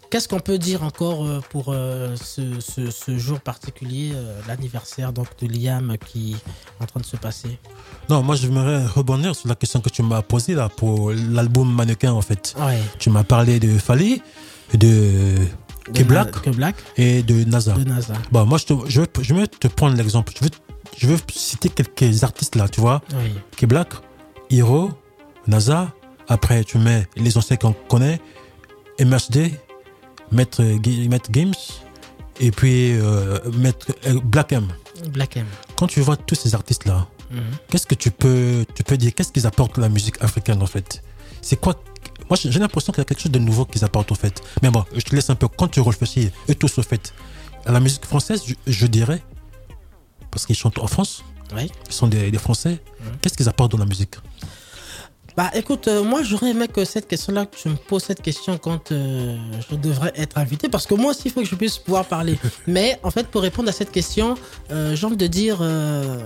Qu'est-ce qu'on peut dire encore euh, pour euh, ce, ce, ce jour particulier, euh, l'anniversaire donc de Liam qui est en train de se passer? Non, moi j'aimerais rebondir sur la question que tu m'as posée là pour l'album Mannequin en fait. Ouais. Tu m'as parlé de Fally, de K-Black K-Black et de NASA. De NASA. Bon, moi je, te, je, vais, je vais te prendre l'exemple. Je veux, je veux citer quelques artistes là, tu vois. Oui. K-Black, Hero, NASA. Après tu mets les anciens qu'on connaît, M H D, Maître, Maître Games et puis euh, Maître euh, Black M. Black M. Quand tu vois tous ces artistes là, mm-hmm. qu'est-ce que tu peux, tu peux dire, qu'est-ce qu'ils apportent à la musique africaine en fait? C'est quoi? Moi j'ai l'impression qu'il y a quelque chose de nouveau qu'ils apportent en fait. Mais bon, je te laisse un peu, quand tu réfléchis, eux tous au fait, à la musique française, je, je dirais, parce qu'ils chantent en France, oui. Ils sont des, des Français, mm-hmm. Qu'est-ce qu'ils apportent dans la musique? Bah écoute, euh, moi j'aurais aimé que cette question-là, que tu me poses cette question quand euh, je devrais être invité, parce que moi aussi il faut que je puisse pouvoir parler. Mais en fait, pour répondre à cette question, euh, j'ai envie de dire, euh,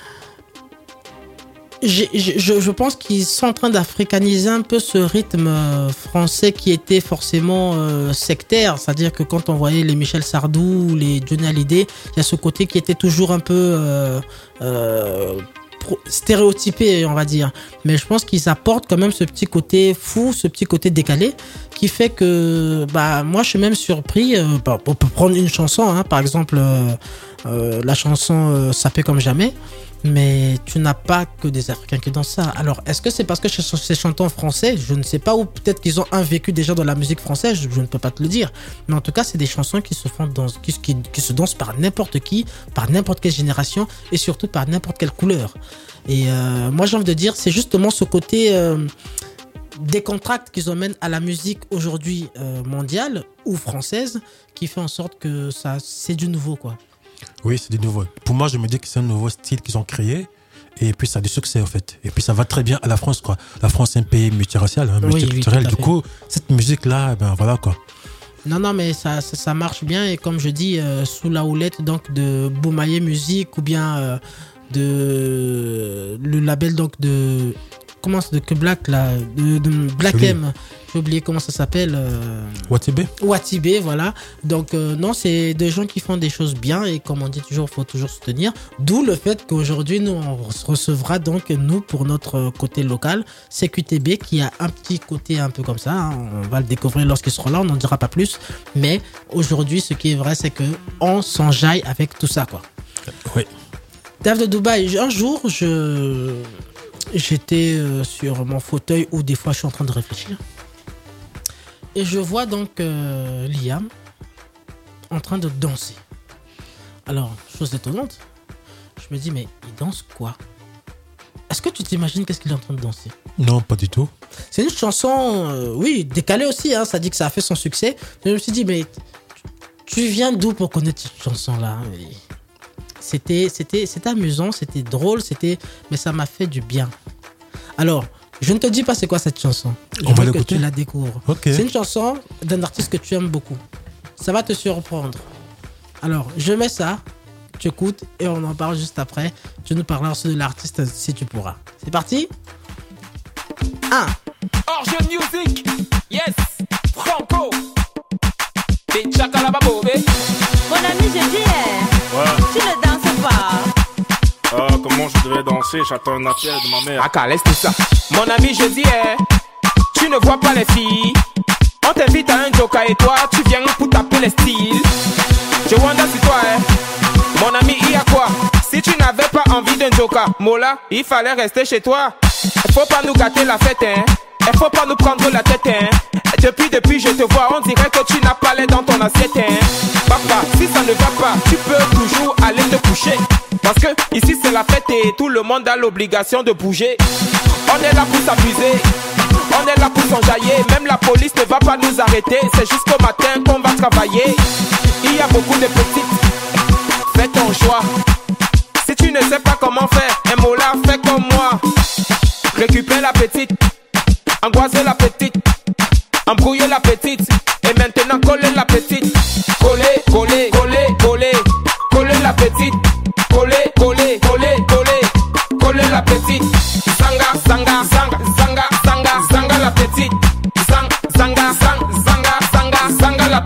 j'ai, je, je pense qu'ils sont en train d'africaniser un peu ce rythme euh, français qui était forcément euh, sectaire, c'est-à-dire que quand on voyait les Michel Sardou, les Johnny Hallyday, il y a ce côté qui était toujours un peu... Euh, euh, stéréotypé, on va dire, mais je pense qu'ils apportent quand même ce petit côté fou, ce petit côté décalé qui fait que bah moi je suis même surpris. Euh, bah, on peut prendre une chanson, hein, par exemple euh, euh, la chanson euh, Ça paie comme jamais, mais tu n'as pas que des Africains qui dansent ça. Alors est-ce que c'est parce que c'est chanté en français? Je ne sais pas, ou peut-être qu'ils ont un vécu déjà dans la musique française, je, je ne peux pas te le dire, mais en tout cas c'est des chansons qui se font dans, qui, qui, qui se dansent par n'importe qui, par n'importe quelle génération et surtout par n'importe quelle couleur. Et euh, moi j'ai envie de dire, c'est justement ce côté euh, décontracté qu'ils emmènent à la musique aujourd'hui euh, mondiale ou française qui fait en sorte que ça, c'est du nouveau, quoi. Oui, c'est du nouveau. Pour moi, je me dis que c'est un nouveau style qu'ils ont créé. Et puis ça a du succès en fait. Et puis ça va très bien à la France, quoi. La France est un pays multiracial, hein, multiculturel. Oui, oui, du coup, cette musique-là, ben voilà quoi. Non, non, mais ça, ça, ça marche bien. Et comme je dis, euh, sous la houlette donc de Boumaillé Musique ou bien euh, de le label donc de comment c'est de K-Black là, de, de Black oui. M. J'ai oublié comment ça s'appelle. Euh... Watibé. Watibé, voilà. Donc euh, non, c'est des gens qui font des choses bien et comme on dit toujours, il faut toujours soutenir. D'où le fait qu'aujourd'hui, nous, on recevra donc, nous, pour notre côté local, C Q T B qui a un petit côté un peu comme ça. Hein. On va le découvrir lorsqu'il sera là, on n'en dira pas plus. Mais aujourd'hui, ce qui est vrai, c'est qu'on s'enjaille avec tout ça, quoi. Oui. Dave de Dubaï, un jour, je... j'étais sur mon fauteuil où des fois je suis en train de réfléchir. Et je vois donc euh, Liam en train de danser. Alors, chose étonnante, je me dis, mais il danse quoi? Est-ce que tu t'imagines qu'est-ce qu'il est en train de danser? Non, pas du tout. C'est une chanson, euh, oui, décalée aussi, hein, ça dit que ça a fait son succès. Mais je me suis dit, mais tu viens d'où pour connaître cette chanson-là? C'était, c'était, c'était amusant, c'était drôle, c'était, mais ça m'a fait du bien. Alors, je ne te dis pas c'est quoi cette chanson. Je On va veux l'écouter. que tu la découvres. Okay. C'est une chanson d'un artiste que tu aimes beaucoup. Ça va te surprendre. Alors, je mets ça, tu écoutes et on en parle juste après. Tu nous parleras aussi de l'artiste si tu pourras. C'est parti. un. Orge Music, yes, Franco. Mon ami, je dis, ouais. Tu ne danses pas. Ah, comment je devrais danser? J'attends un appel de ma mère. Ah, laisse tout ça. Mon ami, je dis, tu ne vois pas les filles. On t'invite à un joker et toi, tu viens pour taper les styles. Je wonder si toi, hein. Mon ami, il y a quoi? Si tu n'avais pas envie d'un joker, Mola, il fallait rester chez toi. Il faut pas nous gâter la fête, hein. Il faut pas nous prendre la tête, hein. Depuis, depuis, je te vois, on dirait que tu n'as pas l'air dans ton assiette, hein. Papa, si ça ne va pas, tu peux toujours aller te coucher. Parce que ici c'est la fête et tout le monde a l'obligation de bouger. On est là pour s'amuser, on est là pour s'enjailler. Même la police ne va pas nous arrêter. C'est jusqu'au matin qu'on va travailler. Il y a beaucoup de petites, fais ton choix. Si tu ne sais pas comment faire, un mot là, fais comme moi. Récupère la petite, angoisser la petite, embrouiller la petite. Et maintenant coller la petite. Coller, coller, coller, coller, coller la petite. Coller, coller, coller, coller, coller la petite. Zanga, zanga, zanga, zanga, zanga, zanga la petite. Zang, zanga, zang, zanga, zanga, zanga la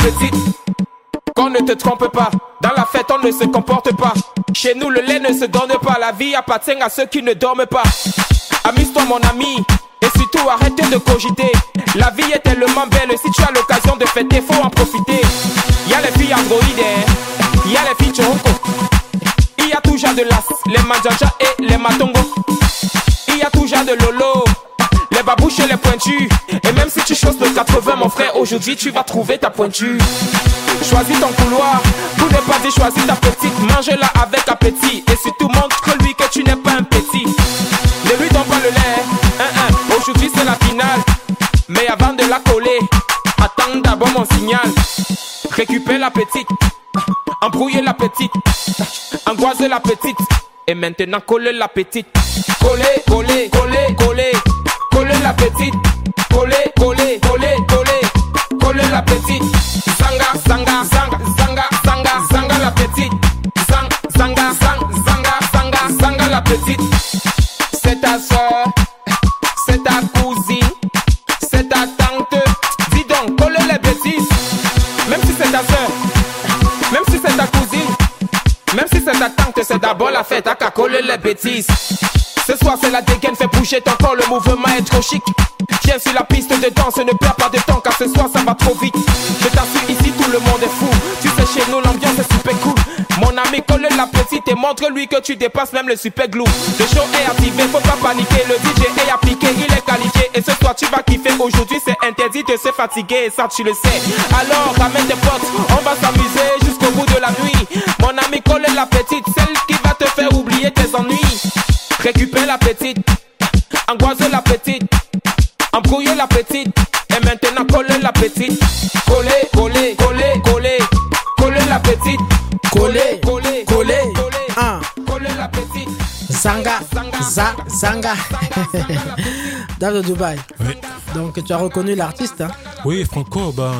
te trompe pas. Dans la fête, on ne se comporte pas. Chez nous, le lait ne se donne pas. La vie appartient à ceux qui ne dorment pas. Amuse-toi, mon ami. Et surtout, arrête de cogiter. La vie est tellement belle. Si tu as l'occasion de fêter, faut en profiter. Y'a les filles androïdes, y'a les filles choronko. Il y a tout genre de las, les manjaja et les matongo. Il y a tout genre de lolo, les babouches et les pointus. Et même si tu choses le quatre-vingts, mon frère, aujourd'hui tu vas trouver ta pointure. Choisis ton couloir, tout n'est pas dit, choisis ta petite. Mange-la avec appétit et surtout montre-lui que tu n'es pas un petit. Ne lui donne pas le lait, hein, hein. Aujourd'hui c'est la finale. Mais avant de la coller, attends d'abord mon signal. Récupère la petite, embrouillez la petite, angoisez la petite. Et maintenant collez la petite. Collez, collez, collez, collez. Collez la petite. Collez, collez, collez, collez. Collez la petite. Zanga, zanga, zanga, zanga, zanga, zanga la petite. Zang, zanga, zang, zanga, zanga, zanga la petite. C'est ta soeur, c'est ta cousine, c'est ta tante. Dis donc, collez les bêtises. Même si c'est ta soeur, même si c'est ta cousine, même si c'est ta tante, c'est d'abord la fête à qu'à coller les bêtises. Ce soir c'est la dégaine, fait bouger ton corps, le mouvement est trop chic. Viens sur la piste de danse, ne perds pas de temps car ce soir ça va trop vite. Je t'assure ici tout le monde est fou. Tu sais chez nous l'ambiance est super cool. Mon ami colle la petite et montre-lui que tu dépasses même le super glue. Le show est activé, faut pas paniquer. Le D J est appliqué, il est qualifié. Et ce soir tu vas kiffer, aujourd'hui c'est interdit de se fatiguer. Et ça tu le sais, alors ramène tes potes, on va s'amuser jusqu'au bout de la nuit. Mon ami colle la petite, celle qui va te faire oublier tes ennuis. Récupère la petite, angoisse la petite, embrouillez la petite, et maintenant collez la petite. Collez, collez, collez, collez, collez la petite. Collez, collez, collez, ah. Collez la petite. Zanga, za, zanga. Dave de Dubaï. Oui. Donc tu as reconnu l'artiste, hein? Oui, Franco, ben,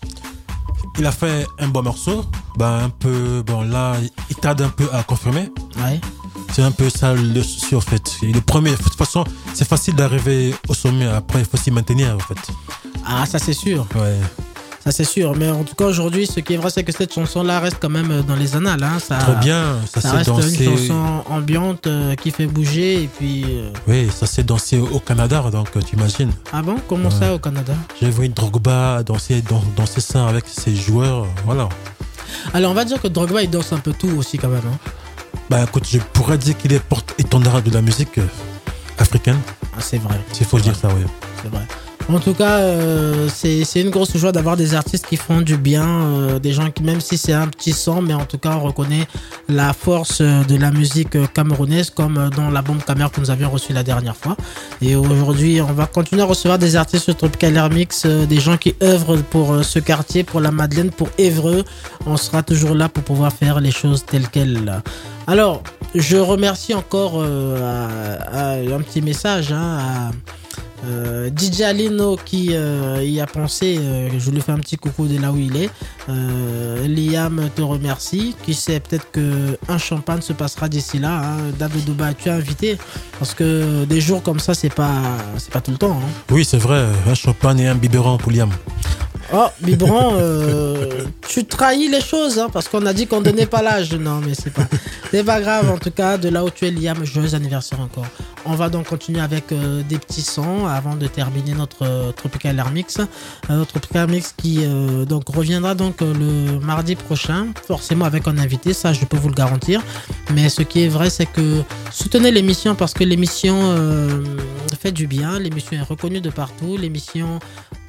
il a fait un bon morceau. Ben, un peu, bon là, il tarde un peu à confirmer. Ouais. C'est un peu ça le souci en fait. Et le premier, de toute façon, c'est facile d'arriver au sommet. Après, il faut s'y maintenir en fait. Ah, ça c'est sûr. Ouais. Ça c'est sûr. Mais en tout cas, aujourd'hui, ce qui est vrai, c'est que cette chanson-là reste quand même dans les annales. Hein. Ça, Très bien. Ça, ça s'est reste dansé. une chanson ambiante euh, qui fait bouger. Et puis. Euh... Oui, ça s'est dansé au Canada, donc tu imagines. Ah bon? Comment ouais. ça au Canada? J'ai vu Drogba danser, danser ça avec ses joueurs. Voilà. Alors, on va dire que Drogba, il danse un peu tout aussi quand même. Hein. Bah écoute, je pourrais dire qu'il est porte-étendard de la musique africaine. Ah, c'est vrai. Il faut dire ça, oui. C'est vrai. En tout cas, euh, c'est, c'est une grosse joie d'avoir des artistes qui font du bien, euh, des gens qui, même si c'est un petit son, mais en tout cas, on reconnaît la force de la musique camerounaise, comme dans l'album Camer que nous avions reçu la dernière fois. Et aujourd'hui, on va continuer à recevoir des artistes sur Tropical Air Mix, euh, des gens qui œuvrent pour euh, ce quartier, pour la Madeleine, pour Évreux. On sera toujours là pour pouvoir faire les choses telles quelles. Alors, je remercie encore euh, à, à un petit message hein, à Euh, D J Alino qui euh, y a pensé, euh, je lui fais un petit coucou de là où il est. euh, Liam te remercie. Qui sait, peut-être qu'un champagne se passera d'ici là, hein. Dave de Dubaï, tu es invité parce que des jours comme ça c'est pas, c'est pas tout le temps hein. Oui c'est vrai, un champagne et un biberon pour Liam. Oh, biberon, euh, tu trahis les choses hein, parce qu'on a dit qu'on donnait pas l'âge. Non, mais c'est pas, c'est pas grave. En tout cas, de là où tu es, Liam, joyeux anniversaire encore. On va donc continuer avec euh, des petits sons avant de terminer notre euh, Tropical Air Mix. Euh, notre Tropical Air Mix qui euh, donc reviendra donc euh, le mardi prochain, forcément avec un invité, ça je peux vous le garantir. Mais ce qui est vrai, c'est que soutenez l'émission parce que l'émission euh, fait du bien. L'émission est reconnue de partout. L'émission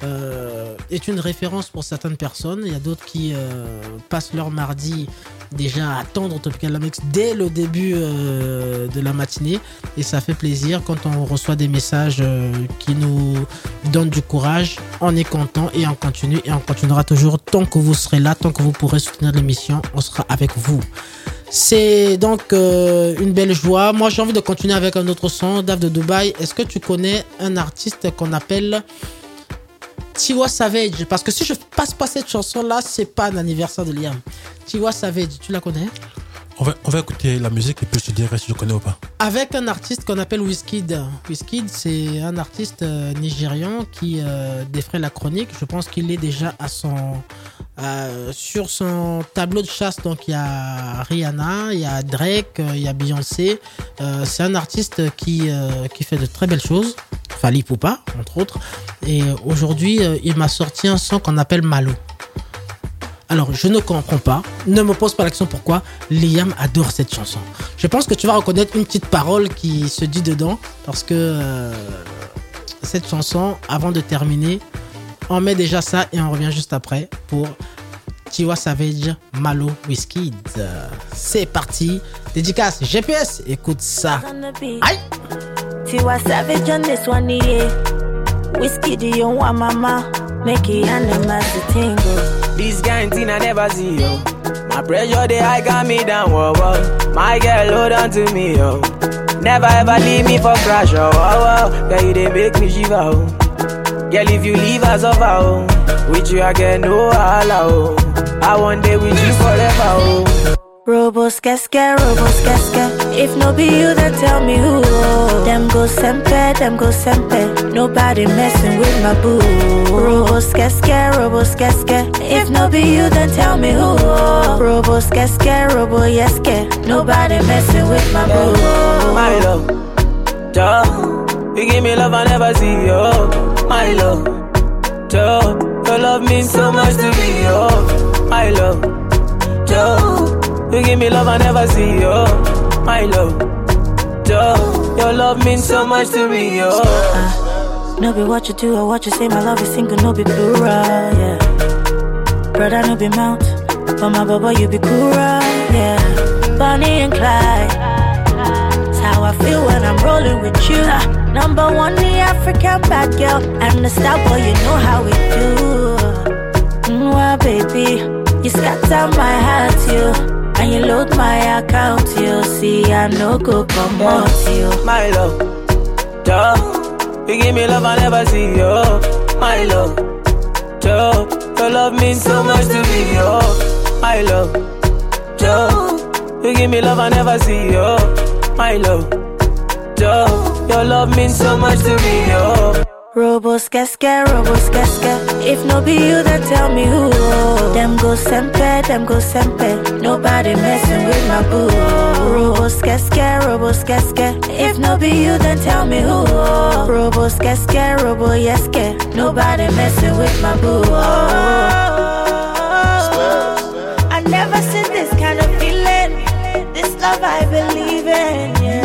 euh, est une référence pour certaines personnes. Il y a d'autres qui euh, passent leur mardi déjà à attendre Tropical Air Mix dès le début euh, de la matinée et ça fait plaisir quand on reçoit des messages euh, qui nous donnent du courage. On est content et on continue et on continuera toujours tant que vous serez là, tant que vous pourrez soutenir l'émission, on sera avec vous. C'est donc euh, une belle joie. Moi j'ai envie de continuer avec un autre son. Dave de Dubaï, est-ce que tu connais un artiste qu'on appelle Tiwa Savage? Parce que si je passe pas cette chanson là, c'est pas un anniversaire de Liam. Tiwa Savage, tu la connais? On va, on va écouter la musique et puis je te dirai si je connais ou pas. Avec un artiste qu'on appelle Wizkid. Wizkid, c'est un artiste euh, nigérian qui euh, défraie la chronique. Je pense qu'il est déjà à son, Euh, sur son tableau de chasse, donc il y a Rihanna, il y a Drake, il y a Beyoncé. Euh, c'est un artiste qui euh, qui fait de très belles choses, Fally Ipupa entre autres. Et aujourd'hui, euh, il m'a sorti un son qu'on appelle Malo. Alors, je ne comprends pas, ne me pose pas la question pourquoi Liam adore cette chanson. Je pense que tu vas reconnaître une petite parole qui se dit dedans, parce que euh, cette chanson, avant de terminer, on met déjà ça et on revient juste après pour Tiwa Savage, Malo, Wizkid. Euh, c'est parti, dédicace G P S, écoute ça. Aïe! Tiwa Savage on this one, yeah. Wizkid, you want mama, make it animals to tingle. This kind thing I never see, yo. My pressure, they high got me down, whoa, whoa. My girl, hold on to me, yo. Never ever leave me for crash, oh, oh, oh. Girl, you they make me shiver, oh. Girl, if you leave us over, oh. With you, I get no holla, oh. I want day with you forever, oh. Robos casca, robos casca. If no be you, then tell me who. Them go sempe, them go sempe. Nobody messing with my boo. Robos casca, robos casca. If no be you, then tell me who. Robos casca, robo yeske. Nobody messing with my boo. My love, Joe, you give me love I never see, yo. My love, Joe, your love means so much to me, yo. My love, Joe. You give me love I never see, yo. My love, Joe. Your love means so much to me, yo. Uh, no be what you do or what you say. My love is single, no be plural, yeah. Brother, no be mount, but my baba, you be cool, yeah. Bonnie and Clyde, that's how I feel when I'm rolling with you. Uh, number one, the African bad girl, and the star boy, you know how we do. Mm, well, baby, you scatter my heart, you. And you load my account, you see I no go come out, you. My love, Joe, you give me love I never see, yo. My love, Joe, your love means so much to me, yo. My love, Joe, you give me love I never see, yo. My love, Joe, your love means so much to me, yo. Robos casca, robos casca. If no be you, then tell me who. Them go sempe, them go sempe. Nobody messing with my boo. Robos casca, robos casca. If no be you, then tell me who. Robos casca, robo yeske. Nobody messing with my boo. I never seen this kind of feeling. This love I believe in, yeah.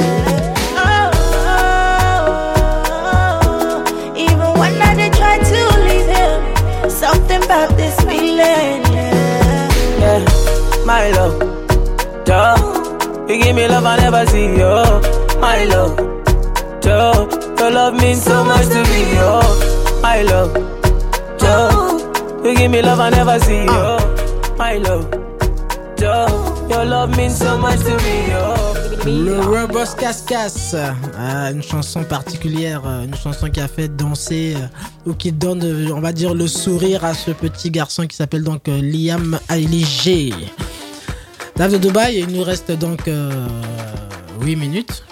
Something about this feeling, yeah. Yeah, my love, Joe, you give me love I never see, yo. My love, Joe, your love means so much to me, yo. My love, Joe, you give me love I never see, yo. My love, Joe, your love means so much to me, yo. Le Robos Cascas, euh, une chanson particulière, une chanson qui a fait danser euh, ou qui donne, on va dire, le sourire à ce petit garçon qui s'appelle donc euh, Liam Ailey. Dave de Dubaï, il nous reste donc euh, huit minutes.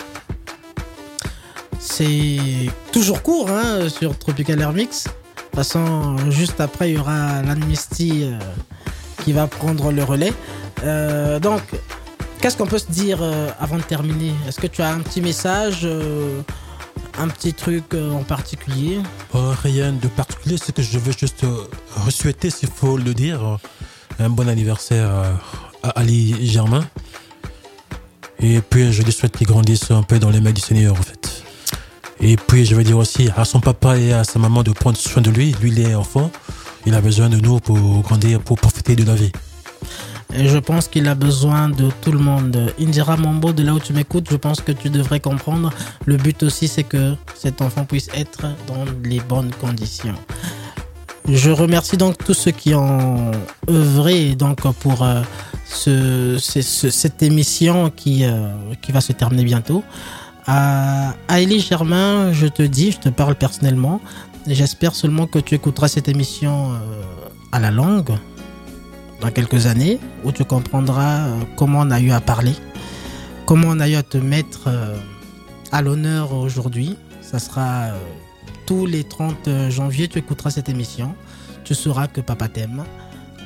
C'est toujours court hein, sur Tropical Air Mix. De toute façon, juste après, il y aura l'Amnesty euh, qui va prendre le relais. Euh, donc, qu'est-ce qu'on peut se dire euh, avant de terminer? Est-ce que tu as un petit message, euh, un petit truc euh, en particulier? euh, Rien de particulier, c'est que je veux juste euh, souhaiter, s'il faut le dire, euh, un bon anniversaire euh, à Ali Germain. Et puis je lui souhaite qu'il grandisse un peu dans les mains du Seigneur en fait. Et puis je veux dire aussi à son papa et à sa maman de prendre soin de lui. Lui il est enfant, il a besoin de nous pour grandir, pour profiter de la vie. Et je pense qu'il a besoin de tout le monde. Indira Mambo, de là où tu m'écoutes, je pense que tu devrais comprendre. Le but aussi, c'est que cet enfant puisse être dans les bonnes conditions. Je remercie donc tous ceux qui ont œuvré donc pour euh, ce, ce, ce, cette émission qui, euh, qui va se terminer bientôt. À Ailey Germain, je te dis, je te parle personnellement. J'espère seulement que tu écouteras cette émission euh, à la longue. Dans quelques années, où tu comprendras comment on a eu à parler, comment on a eu à te mettre euh, à l'honneur aujourd'hui. Ça sera euh, tous les trente janvier, tu écouteras cette émission. Tu sauras que papa t'aime.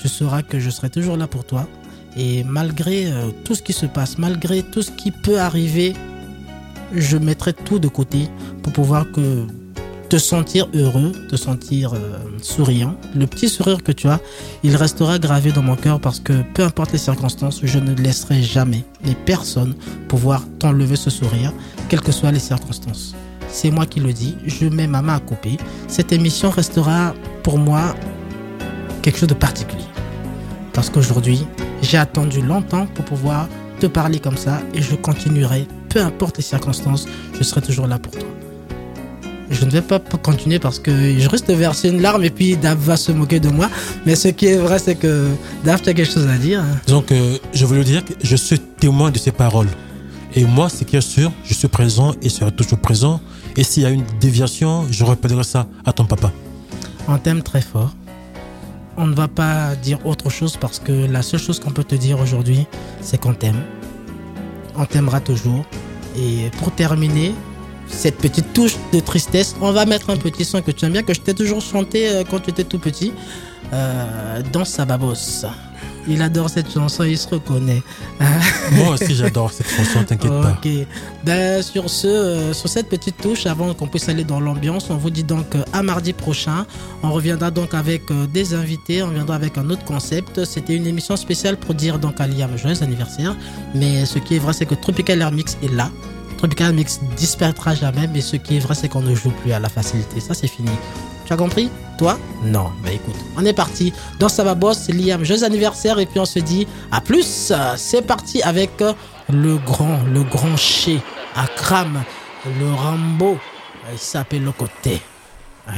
tu sauras que je serai toujours là pour toi. Et malgré euh, tout ce qui se passe, malgré tout ce qui peut arriver, je mettrai tout de côté pour pouvoir que te sentir heureux, te sentir euh, souriant. Le petit sourire que tu as, il restera gravé dans mon cœur parce que peu importe les circonstances, je ne laisserai jamais les personnes pouvoir t'enlever ce sourire, quelles que soient les circonstances. C'est moi qui le dis, je mets ma main à couper. Cette émission restera pour moi quelque chose de particulier. Parce qu'aujourd'hui, j'ai attendu longtemps pour pouvoir te parler comme ça et je continuerai, peu importe les circonstances, je serai toujours là pour toi. Je ne vais pas continuer parce que je risque de verser une larme et puis Dave va se moquer de moi. Mais ce qui est vrai, c'est que Dave, tu as quelque chose à dire. Donc, euh, je voulais dire que je suis témoin de ces paroles. Et moi, c'est bien sûr, je suis présent et serai toujours présent. Et s'il y a une déviation, je répéterai ça à ton papa. On t'aime très fort. On ne va pas dire autre chose parce que la seule chose qu'on peut te dire aujourd'hui, c'est qu'on t'aime. On t'aimera toujours. Et pour terminer, cette petite touche de tristesse, on va mettre un petit son que tu aimes bien, que je t'ai toujours chanté euh, quand tu étais tout petit. Euh, dans sa babos. Il adore cette chanson, il se reconnaît. Moi aussi j'adore cette chanson, t'inquiète okay. pas. Ok. Ben, sur, ce, euh, sur cette petite touche, avant qu'on puisse aller dans l'ambiance, on vous dit donc euh, à mardi prochain. On reviendra donc avec euh, des invités, on reviendra avec un autre concept. C'était une émission spéciale pour dire donc à Liam joyeux anniversaire. Mais ce qui est vrai, c'est que Tropical Air Mix est là. Tropical Air Mix disparaîtra jamais, mais ce qui est vrai, c'est qu'on ne joue plus à la facilité. Ça, c'est fini. Tu as compris? Toi? Non. Bah écoute, on est parti. Dans ça va boss, c'est Liam, joyeux anniversaire. Et puis on se dit à plus. C'est parti avec le grand, le grand Ché, Akram, le Rambo. Il s'appelle Lokoté. Ouais.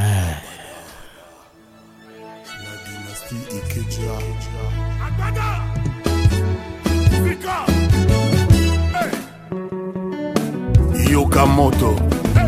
La dynastie Ikeja. Yokamoto.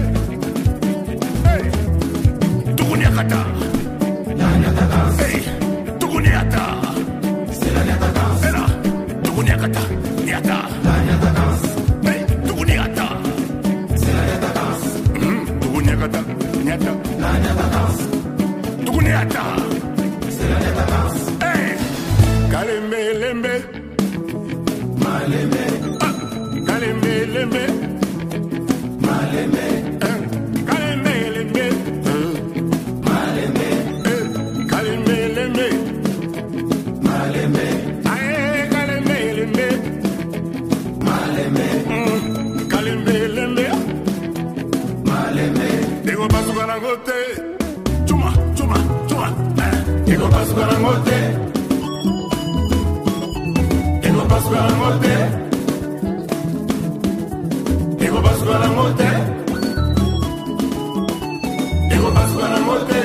Tukuniakata. Hey, tukuniata. C'est la niata dance. C'est là. Tukuniakata. Niata. La niata dance. Hey, tukuniata. C'est la niata dance. Tukuniakata. Niata. La niata dance. Tukuniata. C'est la niata dance. Hey, Kalembe lembe. Malembe. Ah, Kalembe lembe. Malembe. Chuma, chuma, chuma. Ego paso para mote. Ego paso para mote. Ego paso para mote. Ego paso para mote.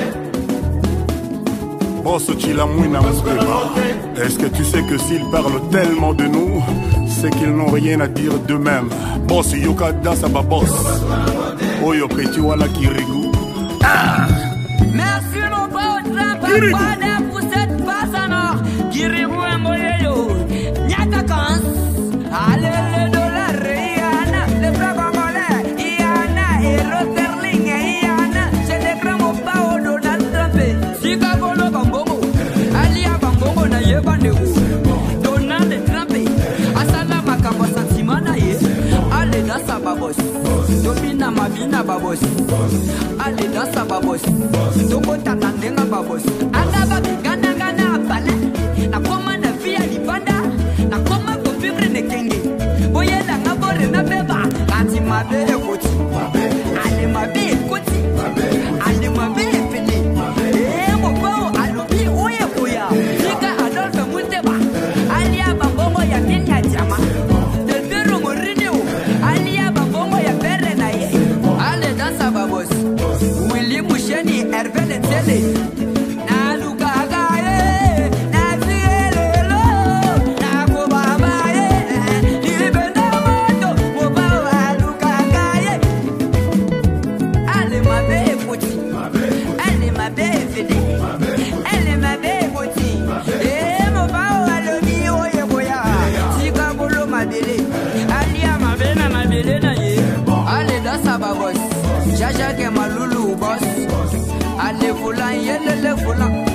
Bosso Chilamouina Mouskeba. Est-ce que tu sais que s'ils parlent tellement de nous, c'est qu'ils n'ont rien à dire d'eux-mêmes. Boss Yokada Sababos. Oyo Preti Wala Kirigu. Ah. Merci mon pote, papa, pour cette passe en or. Kirigu Mboyeyo, Nyata Kans. Allez, le dollar, Yana, le franc congolais, Yana, et Rosterling, Yana. C'est des grands au pas au Donald Trump. Chicago, le Bambongo, Alia Bambongo, na Yebandeu. Donald Trump, Asala Makambo Santimana, allez, dans sa babos. Domina Mabina babos. Allez dans sa babos. Toko tanandenga babos. Agaba gana gana apale. Na koma na via libanda. Na koma kopigre ne kenge. Boye da ngabore na beba. Ati mabe ekoti. Ale mabe ekoti. Ale mabe epele. Eh mo bao alobi oye koya. Tika Adolphe Muteba. Alia babongo ya Kenya jama. Del perro morineo. Alia babongo ya perre na ye. Ale dans sa babos. Willy Moucheni, Hervé Letele. Na Lukaga, eh. Na Fielelo. Na Kobaba, eh. Libenda Moto. Moba Lukaga, eh. Ale ma be poti. Ale ma be fede. Ale ma be poti. Eh, moba alobi oye boya. Tika bolo ma bele. Alia ma be na ma bele na ye. Ale da sa babos. Jaja ke malulu boss. Allez volant, yelle le volant.